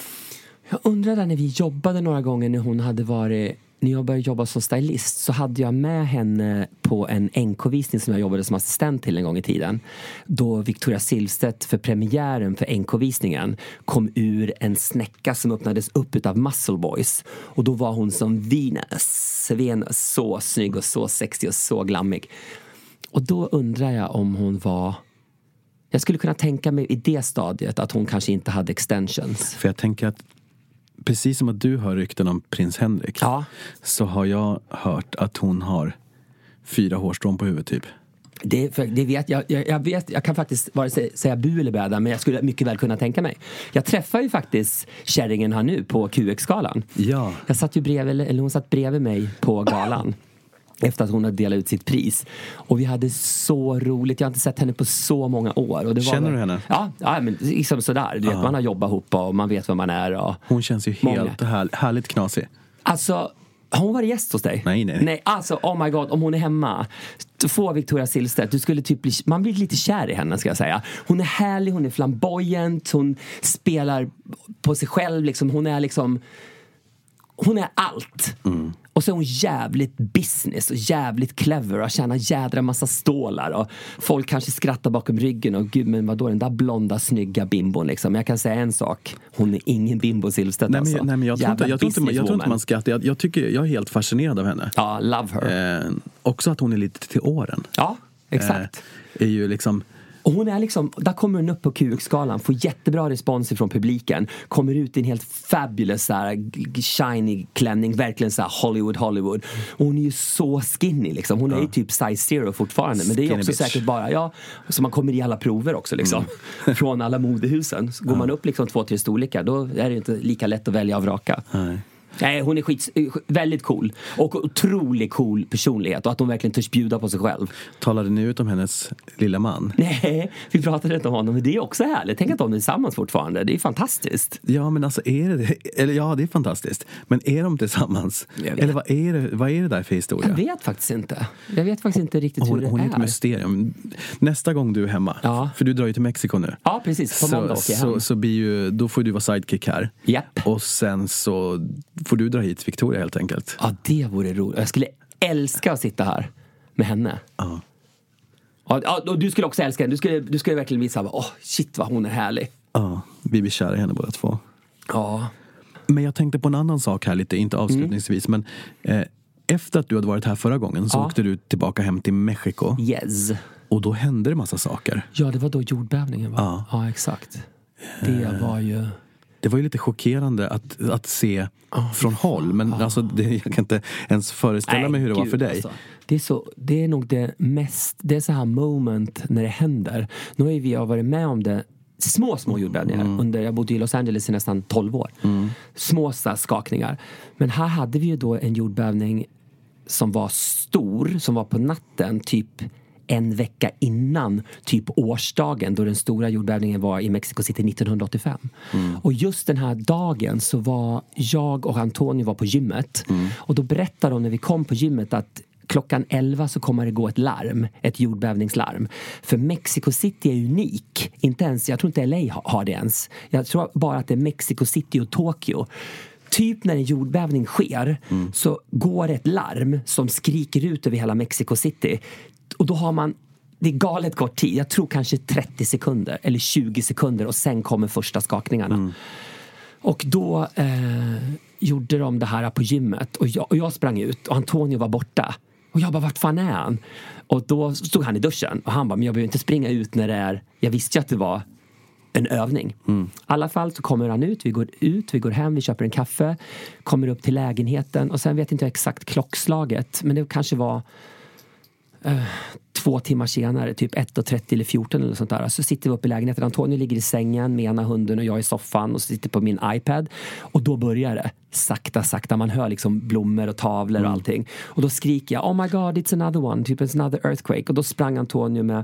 Jag undrade när vi jobbade några gånger när hon hade varit... När jag började jobba som stylist så hade jag med henne på en N K-visning som jag jobbade som assistent till en gång i tiden. Då Victoria Silvstedt för premiären för N K-visningen kom ur en snäcka som öppnades upp utav Muscle Boys. Och då var hon som Venus. Venus, så snygg och så sexig och så glammig. Och då undrar jag om hon var... Jag skulle kunna tänka mig i det stadiet att hon kanske inte hade extensions. För jag tänker att precis som att du hör rykten om prins Henrik, ja. så har jag hört att hon har fyra hårstrån på huvudet typ. Det, för, det vet jag, jag, jag vet, jag kan faktiskt vare sig säga bu eller bäda, men jag skulle mycket väl kunna tänka mig. Jag träffar ju faktiskt kärringen här nu på Q X-galan. Ja. Jag satt ju bredvid, eller hon satt bredvid mig på galan. Efter att hon hade delat ut sitt pris. Och vi hade så roligt. Jag har inte sett henne på så många år. Och det var Känner väl... du henne? Ja, ja men liksom sådär. Du vet, man har jobbat ihop och man vet vad man är. Och... Hon känns ju helt här, härligt knasig. Alltså, har hon varit gäst hos dig? Nej, nej, nej. Nej, alltså, oh my god, om hon är hemma. Få Victoria Silvstedt, du skulle typ bli, man blir lite kär i henne ska jag säga. Hon är härlig, hon är flamboyant. Hon spelar på sig själv liksom. Hon är liksom... Hon är allt. Mm. Och så är hon jävligt business och jävligt clever och tjänar jädra massa stålar. Och folk kanske skrattar bakom ryggen och gud, men vadå, den där blonda, snygga bimbon liksom. Men jag kan säga en sak. Hon är ingen Bimbo Silvstedt nej, men, alltså. nej, men jag tror inte, jag tror inte, jag tror inte man skrattar. Jag, jag, tycker, jag är helt fascinerad av henne. Ja, love her. Eh, också att hon är lite till åren. Ja, exakt. Eh, är ju liksom... Och hon är liksom, där kommer hon upp på Q X-skalan, får jättebra respons från publiken, kommer ut i en helt fabulous så här, shiny klänning, verkligen så här Hollywood, Hollywood. Och hon är ju så skinny liksom, hon ja. är ju typ size zero fortfarande, men det är också bitch. Säkert bara, ja, så man kommer i alla prover också liksom, mm. från alla modehusen. Så går ja. man upp liksom två, tre storlekar, då är det inte lika lätt att välja av raka. Nej. Nej, hon är skit, väldigt cool. Och otroligt cool personlighet. Och att hon verkligen törs bjuda på sig själv. Talade ni ut om hennes lilla man? Nej, vi pratade inte om honom. Men det är också härligt. Tänk att de är tillsammans fortfarande. Det är fantastiskt. Ja, men alltså är det... Eller ja, det är fantastiskt. Men är de tillsammans? Eller vad är det, vad är det där för historia? Jag vet faktiskt inte. Jag vet faktiskt inte riktigt hon, hur det hon är. Hon är ett mysterium. Nästa gång du är hemma. Ja. För du drar ju till Mexiko nu. Ja, precis. På så, måndag åker jag hem. Så, så blir ju, då får du vara sidekick här. Japp. Och sen så får du dra hit Victoria helt enkelt. Ja, det vore roligt. Jag skulle älska att sitta här med henne. Ja. Ja, och du skulle också älska henne. Du skulle, du skulle verkligen visa, åh, oh, shit vad hon är härlig. Ja, vi blir kära i henne båda två. Ja. Men jag tänkte på en annan sak här lite, inte avslutningsvis, mm. men eh, efter att du hade varit här förra gången så ja. åkte du tillbaka hem till Mexiko. Yes. Och då hände det massa saker. Ja, det var då jordbävningen var. Ja, ja exakt. Det var ju... Det var ju lite chockerande att, att se oh, från håll. Men oh. alltså, det, jag kan inte ens föreställa Nej, mig hur det Gud, var för dig. Alltså. Det, är så, det är nog det mest... Det är så här moment när det händer. Nu har ju vi varit med om det. Små, små jordbävningar. Mm. Under, jag bodde i Los Angeles i nästan tolv år. Mm. Små skakningar. Men här hade vi ju då en jordbävning som var stor. Som var på natten, typ... en vecka innan typ årsdagen då den stora jordbävningen var i Mexico City nittonhundraåttiofem. Mm. Och just den här dagen så var jag och Antonio var på gymmet. Mm. Och då berättade de när vi kom på gymmet att klockan elva så kommer det gå ett larm, ett jordbävningslarm. För Mexico City är unik. Inte ens, jag tror inte L A har det ens. Jag tror bara att det är Mexico City och Tokyo. Typ när en jordbävning sker mm. så går ett larm som skriker ut över hela Mexico City. Och då har man, det är galet kort tid. Jag tror kanske trettio sekunder eller tjugo sekunder och sen kommer första skakningarna. Mm. Och då eh, gjorde de det här på gymmet. Och jag, och jag sprang ut och Antonio var borta. Och jag bara, vart fan är han? Och då stod han i duschen. Och han bara, men jag behöver inte springa ut när det är... Jag visste ju att det var en övning. Mm. I alla fall så kommer han ut. Vi går ut, vi går hem, vi köper en kaffe. Kommer upp till lägenheten. Och sen vet inte jag exakt klockslaget. Men det kanske var... Uh, två timmar senare, typ ett och trettio eller fjorton eller sånt där, så sitter vi uppe i lägenheten. Antonio ligger i sängen med ena hunden och jag i soffan och sitter på min iPad. Och då börjar det sakta, sakta. Man hör liksom blommor och tavlor och allting. Och då skriker jag, oh my god, it's another one, typ it's another earthquake. Och då sprang Antonio med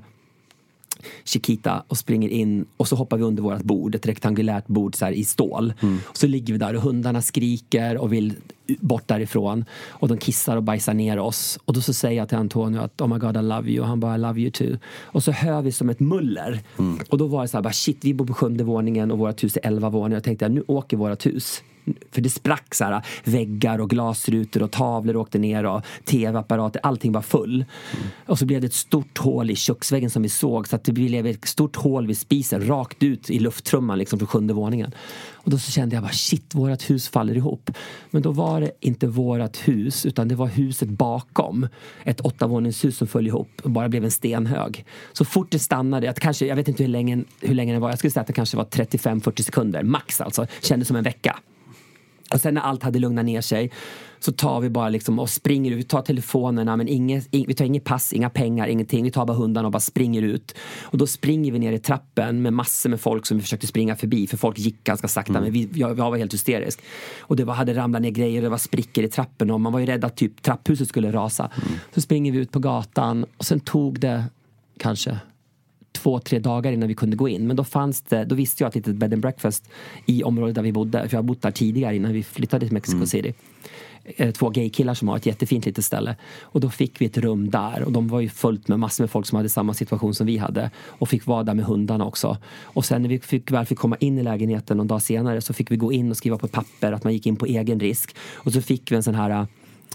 Chiquita och springer in och så hoppar vi under vårt bord, ett rektangulärt bord så här, i stål. Mm. Och så ligger vi där och hundarna skriker och vill bort därifrån och de kissar och bajsar ner oss. Och då så säger jag till Antonio att oh my god I love you, och han bara I love you too. Och så hör vi som ett muller. Mm. Och då var det så här, bara, shit, vi bor på sjunde våningen och vårt hus är elva våningar. Jag tänkte, nu åker vårt hus. För det sprack så här, väggar och glasrutor och tavlor åkte ner och tv-apparater, allting var full. Mm. Och så blev det ett stort hål i köksväggen som vi såg, så att det blev ett stort hål vid spisen rakt ut i lufttrumman liksom från sjunde våningen. Och då så kände jag bara, shit, vårat hus faller ihop. Men då var det inte vårat hus, utan det var huset bakom. Ett åttavåningshus som föll ihop och bara blev en stenhög. Så fort det stannade, att kanske, jag vet inte hur länge, hur länge det var, jag skulle säga att det kanske var trettiofem till fyrtio sekunder, max alltså. Kändes som en vecka. Och sen när allt hade lugnat ner sig så tar vi bara liksom och springer ut, vi tar telefonerna men inget, vi tar inget pass, inga pengar, ingenting. Vi tar bara hundarna och bara springer ut. Och då springer vi ner i trappen med massor med folk som vi försökte springa förbi, för folk gick ganska sakta, mm. men vi, jag, jag var helt hysterisk. Och det var, hade ramlat ner grejer, det var sprickor i trappen och man var ju rädd att typ trapphuset skulle rasa. Mm. Så springer vi ut på gatan och sen tog det kanske två, tre dagar innan vi kunde gå in. Men då fanns det, då visste jag att det ett bed and breakfast i området där vi bodde. För jag har bott där tidigare innan vi flyttade till Mexico mm. City. Två gaykillar som har ett jättefint litet ställe. Och då fick vi ett rum där. Och de var ju fullt med massor med folk som hade samma situation som vi hade. Och fick vara där med hundarna också. Och sen när vi fick, väl fick komma in i lägenheten någon dag senare så fick vi gå in och skriva på papper att man gick in på egen risk. Och så fick vi en sån här...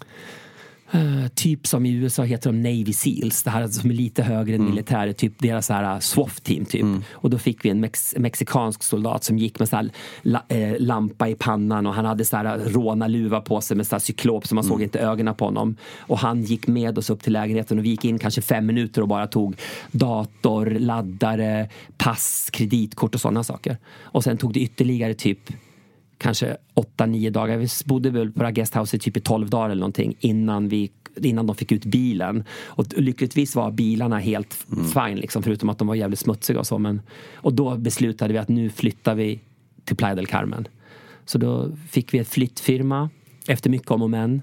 Uh, typ som i U S A heter de Navy Seals, det här som är lite högre än mm. militär, typ deras så här SWAT-team typ. Mm. Och då fick vi en mex- mexikansk soldat som gick med så här la- eh, lampa i pannan och han hade så här rånaluva på sig med så här cyklop så man mm. såg inte ögonen på honom. Och han gick med oss upp till lägenheten och vi gick in kanske fem minuter och bara tog dator, laddare, pass, kreditkort och sådana saker. Och sen tog det ytterligare typ kanske åtta, nio dagar. Vi bodde väl på det här guesthouse typ i tolv dagar eller någonting innan vi innan de fick ut bilen. Och lyckligtvis var bilarna helt mm. fine liksom, förutom att de var jävligt smutsiga och så. Men, och då beslutade vi att nu flyttar vi till Playa del Carmen. Så då fick vi ett flyttfirma efter mycket om och men.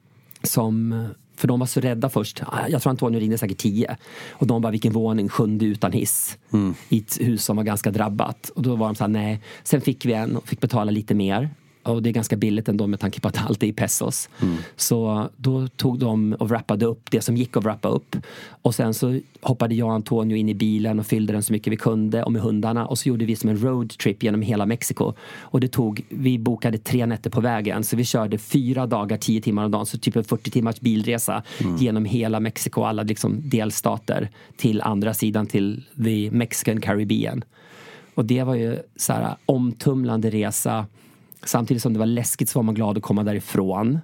Som, för de var så rädda först. Jag tror Antonio ringde säkert tio. Och de bara, vilken våning, sjunde utan hiss. Mm. I ett hus som var ganska drabbat. Och då var de så här, nej. Sen fick vi en och fick betala lite mer. Och det är ganska billigt ändå med tanke på att allt är i pesos. Mm. Så då tog de och wrappade upp det som gick att wrappa upp. Och sen så hoppade jag och Antonio in i bilen och fyllde den så mycket vi kunde. Och med hundarna. Och så gjorde vi som en roadtrip genom hela Mexiko. Och det tog, vi bokade tre nätter på vägen. Så vi körde fyra dagar, tio timmar om dagen. Så typ en fyrtio timmars bilresa mm. genom hela Mexiko. Alla liksom delstater till andra sidan till the Mexican Caribbean. Och det var ju så här omtumlande resa. Samtidigt som det var läskigt så var man glad att komma därifrån.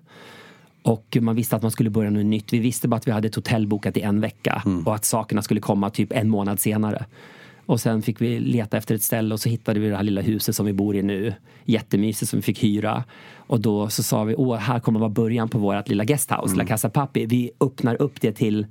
Och man visste att man skulle börja något nytt. Vi visste bara att vi hade ett hotell bokat i en vecka. Mm. Och att sakerna skulle komma typ en månad senare. Och sen fick vi leta efter ett ställe. Och så hittade vi det här lilla huset som vi bor i nu. Jättemysigt som vi fick hyra. Och då så sa vi, åh, här kommer vara början på vårt lilla guesthouse. Mm. La Casa Papi. Vi öppnar upp det till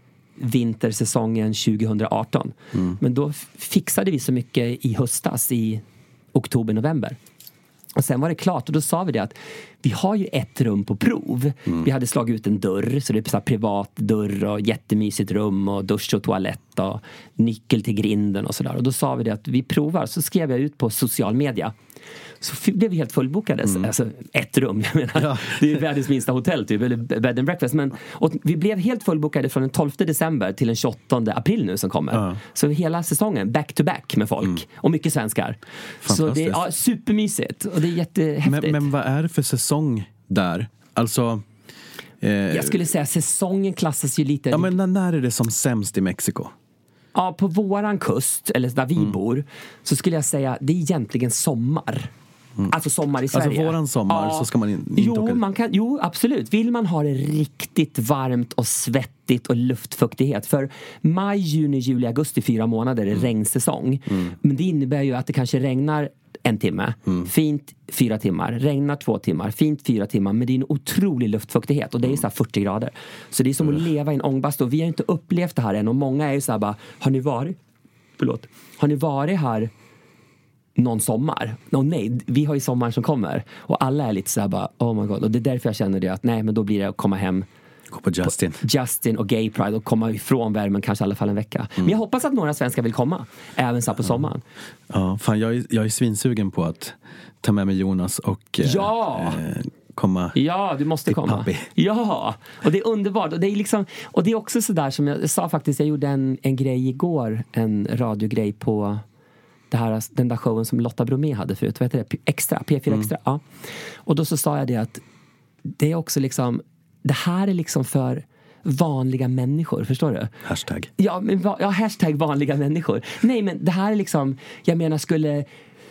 vintersäsongen tjugo arton. Mm. Men då fixade vi så mycket i höstas. I oktober, november. Och sen var det klart och då sa vi det att vi har ju ett rum på prov. Mm. Vi hade slagit ut en dörr så det är så här privat dörr och jättemysigt rum och dusch och toalett och nyckel till grinden och sådär. Och då sa vi det att vi provar. Så skrev jag ut på social media. Så blev vi helt fullbokade. Mm. Alltså ett rum, jag menar. Ja. Det är världens minsta hotell typ, eller bed and breakfast. Men och vi blev helt fullbokade från den tolfte december till den tjugoåttonde april nu som kommer. Ja. Så hela säsongen, back to back med folk. Mm. Och mycket svenskar. Så det är ja, supermysigt. Och det är jättehäftigt. Men, men vad är det för säsong där? Alltså... Eh... Jag skulle säga säsongen klassas ju lite... Ja, men när är det som sämst i Mexiko? Ja, på våran kust, eller där vi mm. bor, så skulle jag säga det är egentligen sommar. Mm. Alltså sommar i Sverige. Alltså våran sommar ja. Så ska man in, inte jo, åka. Man kan, jo, absolut. Vill man ha det riktigt varmt och svettigt och luftfuktighet. För maj, juni, juli, augusti, fyra månader är mm. regnsäsong. Mm. Men det innebär ju att det kanske regnar en timme. Mm. Fint fyra timmar. Regnar två timmar. Fint fyra timmar. Men det är en otrolig luftfuktighet. Och det är så här fyrtio grader. Så det är som mm. att leva i en ångbastu. Vi har inte upplevt det här än. Och många är ju så här bara, har ni varit? Förlåt. Har ni varit här någon sommar? No, nej, vi har ju sommar som kommer. Och alla är lite så här bara, oh my god. Och det är därför jag känner det att nej, men då blir det att komma hem gå på Justin. På Justin och Gay Pride och komma ifrån värmen kanske i alla fall en vecka. Mm. Men jag hoppas att några svenskar vill komma. Även så här på ja. sommaren. Ja, fan jag är, jag är svinsugen på att ta med mig Jonas och ja. eh, komma. Ja, du måste komma. Papi. Ja, och det är underbart. Och det är liksom, och det är också så där som jag sa faktiskt, jag gjorde en, en grej igår, en radiogrej på det här, den där showen som Lotta Bromé hade förut. Vad heter det? Extra, P fyra Extra. Mm. Ja. Och då så sa jag det att det är också liksom, det här är liksom för vanliga människor, förstår du? Hashtag. Ja, men, ja, hashtag vanliga människor. Nej, men det här är liksom, jag menar skulle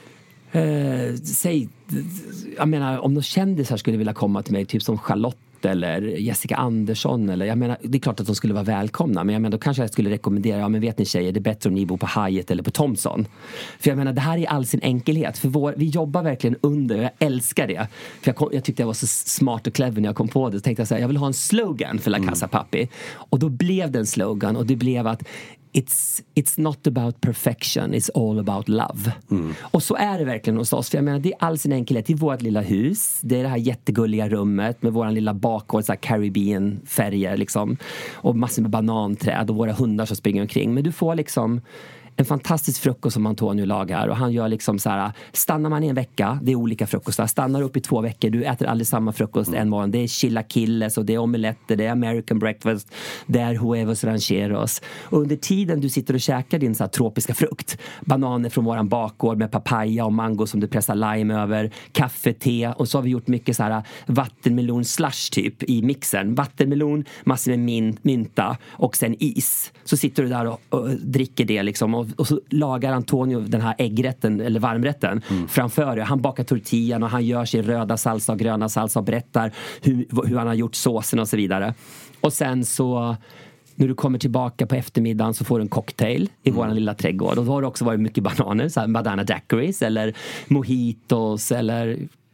eh, säg, jag menar om någon kändisar skulle vilja komma till mig, typ som Charlotte eller Jessica Andersson eller, jag menar, det är klart att de skulle vara välkomna, men jag menar, då kanske jag skulle rekommendera, ja men vet ni tjejer, det är bättre om ni bor på Hyatt eller på Thomson. För jag menar, det här är all sin enkelhet, för vår, vi jobbar verkligen under, och jag älskar det. För jag, kom, jag tyckte jag var så smart och clever när jag kom på det, så tänkte jag så här, jag vill ha en slogan för La Casa Papi. Och då blev det en slogan, och det blev att It's, it's not about perfection, it's all about love. Mm. Och så är det verkligen hos oss. För jag menar, det är all sin enkelhet. Det är vårt lilla hus. Det är det här jättegulliga rummet med våran lilla bakgård, så här Caribbean-färger liksom. Och massor med bananträd och våra hundar som springer omkring. Men du får liksom en fantastisk frukost som Antonio lagar. Och han gör liksom så här, stannar man i en vecka, det är olika frukostar. Stannar upp i två veckor, du äter aldrig samma frukost mm. en morgon. Det är chilaquiles och det är omeletter, det är American breakfast, det är huevos rancheros. Och under tiden du sitter och käkar din så här tropiska frukt, bananer från våran bakgård med papaya och mango som du pressar lime över, kaffe, te, och så har vi gjort mycket så här vattenmelon slush typ i mixen. Vattenmelon, massor med min, mynta och sen is. Så sitter du där och, och dricker det liksom. Och, och så lagar Antonio den här äggrätten eller varmrätten mm. framför dig. Han bakar tortillan och han gör sin röda salsa och gröna salsa och berättar hur, hur han har gjort såsen och så vidare. Och sen så när du kommer tillbaka på eftermiddagen så får du en cocktail i mm. våran lilla trädgård. Och då har det också varit mycket bananer, så här banana daiquiris eller mojitos eller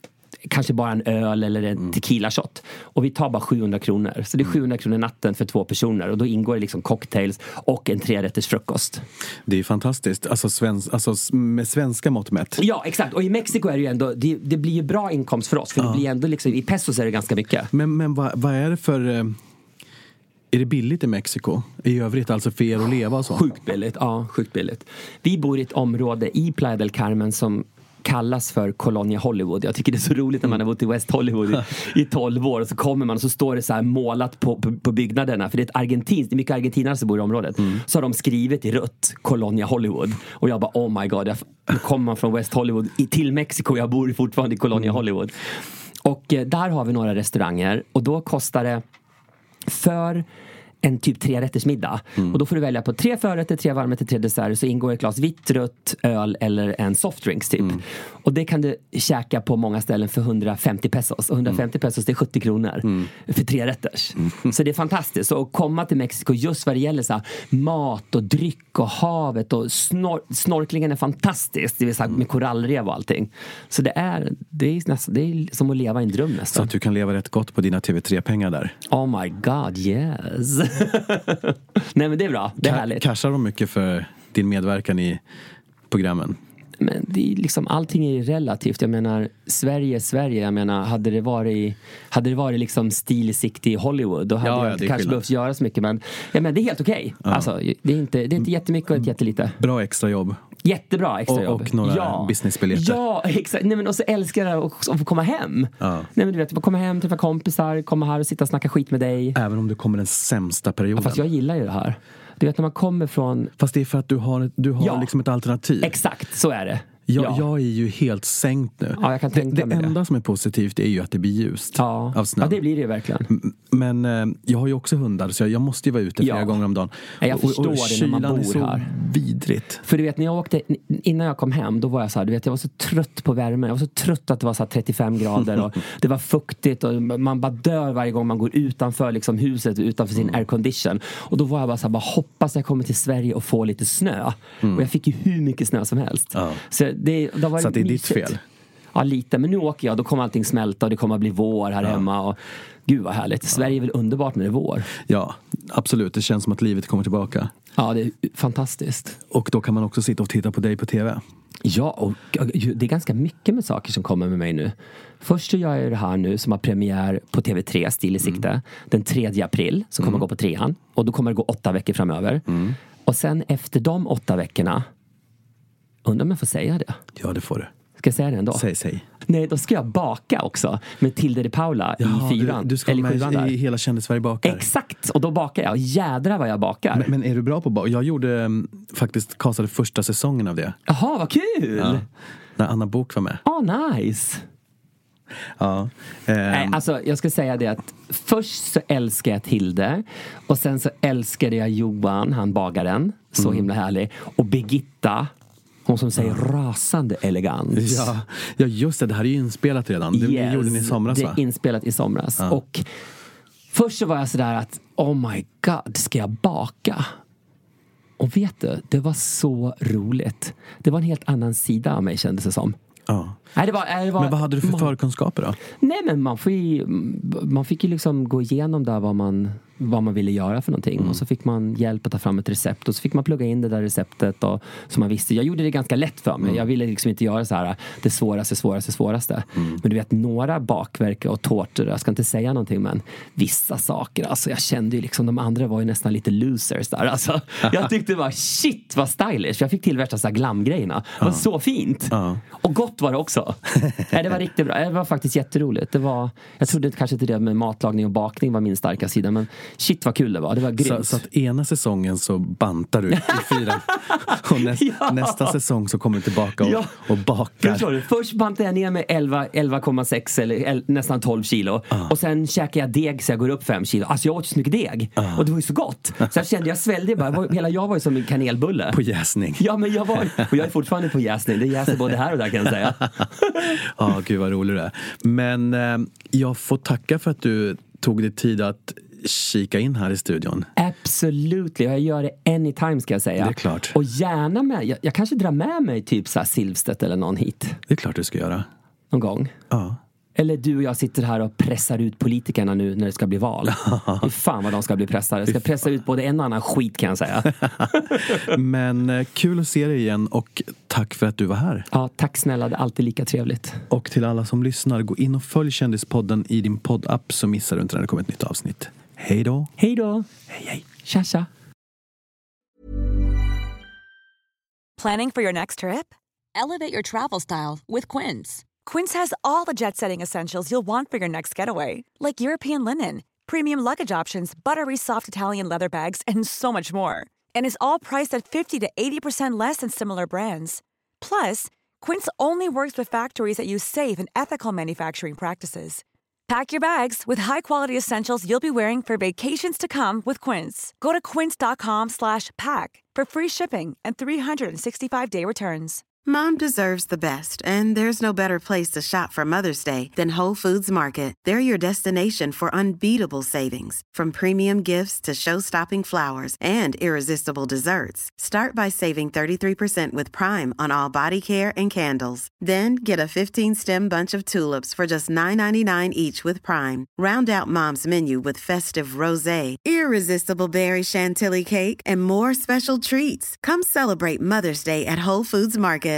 kanske bara en öl eller en mm. tequila shot. Och vi tar bara sjuhundra kronor. Så det är sjuhundra kronor natten för två personer. Och då ingår det liksom cocktails och en trerätters frukost. Det är fantastiskt. Alltså, svensk, alltså med svenska mått mätt. Ja, exakt. Och i Mexiko är det ju ändå, det, det blir ju bra inkomst för oss. För ja. det blir ändå liksom, i pesos är det ganska mycket. Men, men vad, vad är det för... Eh, är det billigt i Mexiko? I övrigt, alltså för er att leva och så? Sjukt billigt, ja, sjukt billigt. Vi bor i ett område i Playa del Carmen som kallas för Colonia Hollywood. Jag tycker det är så roligt när man har bott i West Hollywood i, i tolv år och så kommer man och så står det så här målat på, på, på byggnaderna, för det är ett argentinskt, det är mycket argentinare som bor i området. Mm. Så har de skrivit i rött Colonia Hollywood och jag bara oh my god, jag, nu kommer man från West Hollywood i, till Mexiko, jag bor fortfarande i Colonia Hollywood. Och eh, där har vi några restauranger och då kostar det för en typ tre rätters middag. Mm. Och då får du välja på tre förrätter, tre varmrätter, tre desserter, så ingår ett glas vitt, rött, öl eller en softdrinks typ. Mm. Och det kan du käka på många ställen för hundrafemtio pesos. Och hundrafemtio pesos det är sjuttio kronor mm. för tre rätters. Mm. Så det är fantastiskt. Så att komma till Mexiko just vad det gäller så här, mat och dryck och havet och snor- snorklingen är fantastisk. Det vill säga med korallrev och allting. Så det är, det är, nästan, det är som att leva i en dröm nästan. Så att du kan leva rätt gott på dina T V tre-pengar där. Oh my god, yes. Nej men det är bra, det är Ka- härligt. Cashar de mycket för din medverkan i programmen? Men det är liksom, allting är relativt. Jag menar, Sverige är Sverige. Jag menar, hade det varit hade det varit liksom stilsikt i Hollywood, då hade ja, jag ja, inte kanske behövt göra så mycket. Men jag menar, det är helt okej. Okay. Ja. Alltså, det är inte, det är inte jättemycket och inte jättelite. Bra extra jobb. Jättebra extra jobb. Och, och några ja. businessbiljetter. Ja, exakt. Nej, men och så älskar jag att, att få komma hem. Ja. Nej, men du vet, komma hem, träffa kompisar, komma här och sitta och snacka skit med dig. Även om du kommer den sämsta perioden. Ja, fast jag gillar ju det här. Du vet, när man kommer från... Fast det är för att du har, du har ja. liksom ett alternativ. Exakt, så är det. Jag, ja. jag är ju helt sänkt nu. Ja, jag kan tänka det mig det enda det. som är positivt är ju att det blir ljust ja. av snö. Ja, det blir det ju verkligen. Men eh, jag har ju också hundar, så jag, jag måste ju vara ute flera ja. gånger om dagen. Ja, jag förstår och, och det när man bor är så här. Vidrigt. För du vet, när jag åkte, innan jag kom hem, då var jag så här, du vet, jag var så trött på värmen. Jag var så trött att det var så här trettiofem grader och det var fuktigt och man bara dör varje gång man går utanför liksom huset, utanför sin mm. aircondition. Och då var jag bara så här, bara hoppas jag kommer till Sverige och får lite snö. Mm. Och jag fick ju hur mycket snö som helst. Ja. Så det, då var så det är ditt fel? Ja, lite. Men nu åker jag, då kommer allting smälta och det kommer att bli vår här ja. hemma. Och, gud vad härligt. Sverige är väl underbart när det är vår. Ja, absolut. Det känns som att livet kommer tillbaka. Ja, det är fantastiskt. Och då kan man också sitta och titta på dig på T V. Ja, och det är ganska mycket med saker som kommer med mig nu. Först så gör jag det här nu som har premiär på T V tre, Stil i sikte. Mm. Den tredje april, som kommer mm. gå på trean. Och då kommer det gå åtta veckor framöver. Mm. Och sen efter de åtta veckorna, undrar om jag får säga det? Ja, det får du. Ska jag säga det ändå? Säg, säg. Nej, då ska jag baka också med Tilde de Paula ja, i fyran. Du, du ska med i hela Kändis-Sverige bakar. Exakt, och då bakar jag. Jädrar vad jag bakar. Men, men är du bra på bak? Jag gjorde um, faktiskt castade första säsongen av det. Jaha, vad kul! Ja, när Anna Bok var med. Åh, oh, nice! Ja. Um... Nej, alltså jag ska säga det att först så älskar jag Tilde och sen så älskade jag Johan, han bagaren. Så mm. himla härlig. Och Birgitta, hon som säger mm. rasande elegant. Ja, ja, just det. Det här är ju inspelat redan. Det yes, gjorde ni i somras, va? Det är inspelat i somras. Ja. Och först så var jag sådär att oh my god, ska jag baka? Och vet du, det var så roligt. Det var en helt annan sida av mig, kändes det som. Ja. Nej, det var, det var, men vad hade du för man, förkunskaper då? Nej, men man, får ju, man fick ju liksom gå igenom där vad man, vad man ville göra för någonting. Mm. Och så fick man hjälp att ta fram ett recept. Och så fick man plugga in det där receptet. Och, så man visste, jag gjorde det ganska lätt för mig. Mm. Jag ville liksom inte göra så här det svåraste, svåraste, svåraste. Mm. Men du vet, några bakverk och tårtor, jag ska inte säga någonting, men vissa saker, alltså jag kände ju liksom, de andra var ju nästan lite losers där. Alltså, jag tyckte det var shit, vad stylish. Jag fick till värsta så här glamgrejerna. Det var uh. så fint. Uh. Och gott var det också. Nej, det var riktigt bra. Det var faktiskt jätteroligt. Det var, jag trodde kanske inte det med matlagning och bakning var min starka sida, men shit vad kul det var. Det var grymt. Så, så att ena säsongen så bantar du i fyran och näst, ja. nästa säsong så kommer du tillbaka och, ja. och bakar. Du, först bantar jag ner med elva komma sex eller el, nästan tolv kilo. Uh. Och sen käkar jag deg så jag går upp fem kilo. Alltså jag åt så mycket deg. Uh. Och det var ju så gott. Så jag kände, jag svällde bara. Var, hela jag var ju som en kanelbulle. På jäsning. Ja, men jag var, och jag är fortfarande på jäsning. Det jäser både här och där, kan jag säga. Ja, oh, gud vad roligt det är. Men eh, jag får tacka för att du tog dig tid att kika in här i studion. Absolut, jag gör det anytime, ska jag säga. Det är klart. Och gärna med, jag, jag kanske drar med mig typ så här Silvstedt eller någon hit. Det är klart du ska göra. Någon gång. Ja. Eller du och jag sitter här och pressar ut politikerna nu när det ska bli val. Hur fan vad de ska bli pressade. Jag ska pressa ut både en och annan skit kan jag säga. Men eh, kul att se dig igen och tack för att du var här. Ja, tack snälla. Det är alltid lika trevligt. Och till alla som lyssnar, gå in och följ Kändispodden i din poddapp så missar du inte när det kommer ett nytt avsnitt. Hej då. Hej då. Hej hej. Tja tja. Planning for your next trip? Elevate your travel style with Quince. Quince has all the jet-setting essentials you'll want for your next getaway, like European linen, premium luggage options, buttery soft Italian leather bags, and so much more. And is all priced at fifty to eighty percent less than similar brands. Plus, Quince only works with factories that use safe and ethical manufacturing practices. Pack your bags with high-quality essentials you'll be wearing for vacations to come with Quince. Go to quince.com slash pack for free shipping and three sixty-five day returns. Mom deserves the best, and there's no better place to shop for Mother's Day than Whole Foods Market. They're your destination for unbeatable savings, from premium gifts to show-stopping flowers and irresistible desserts. Start by saving thirty-three percent with Prime on all body care and candles. Then get a fifteen-stem bunch of tulips for just nine ninety-nine each with Prime. Round out Mom's menu with festive rosé, irresistible berry chantilly cake, and more special treats. Come celebrate Mother's Day at Whole Foods Market.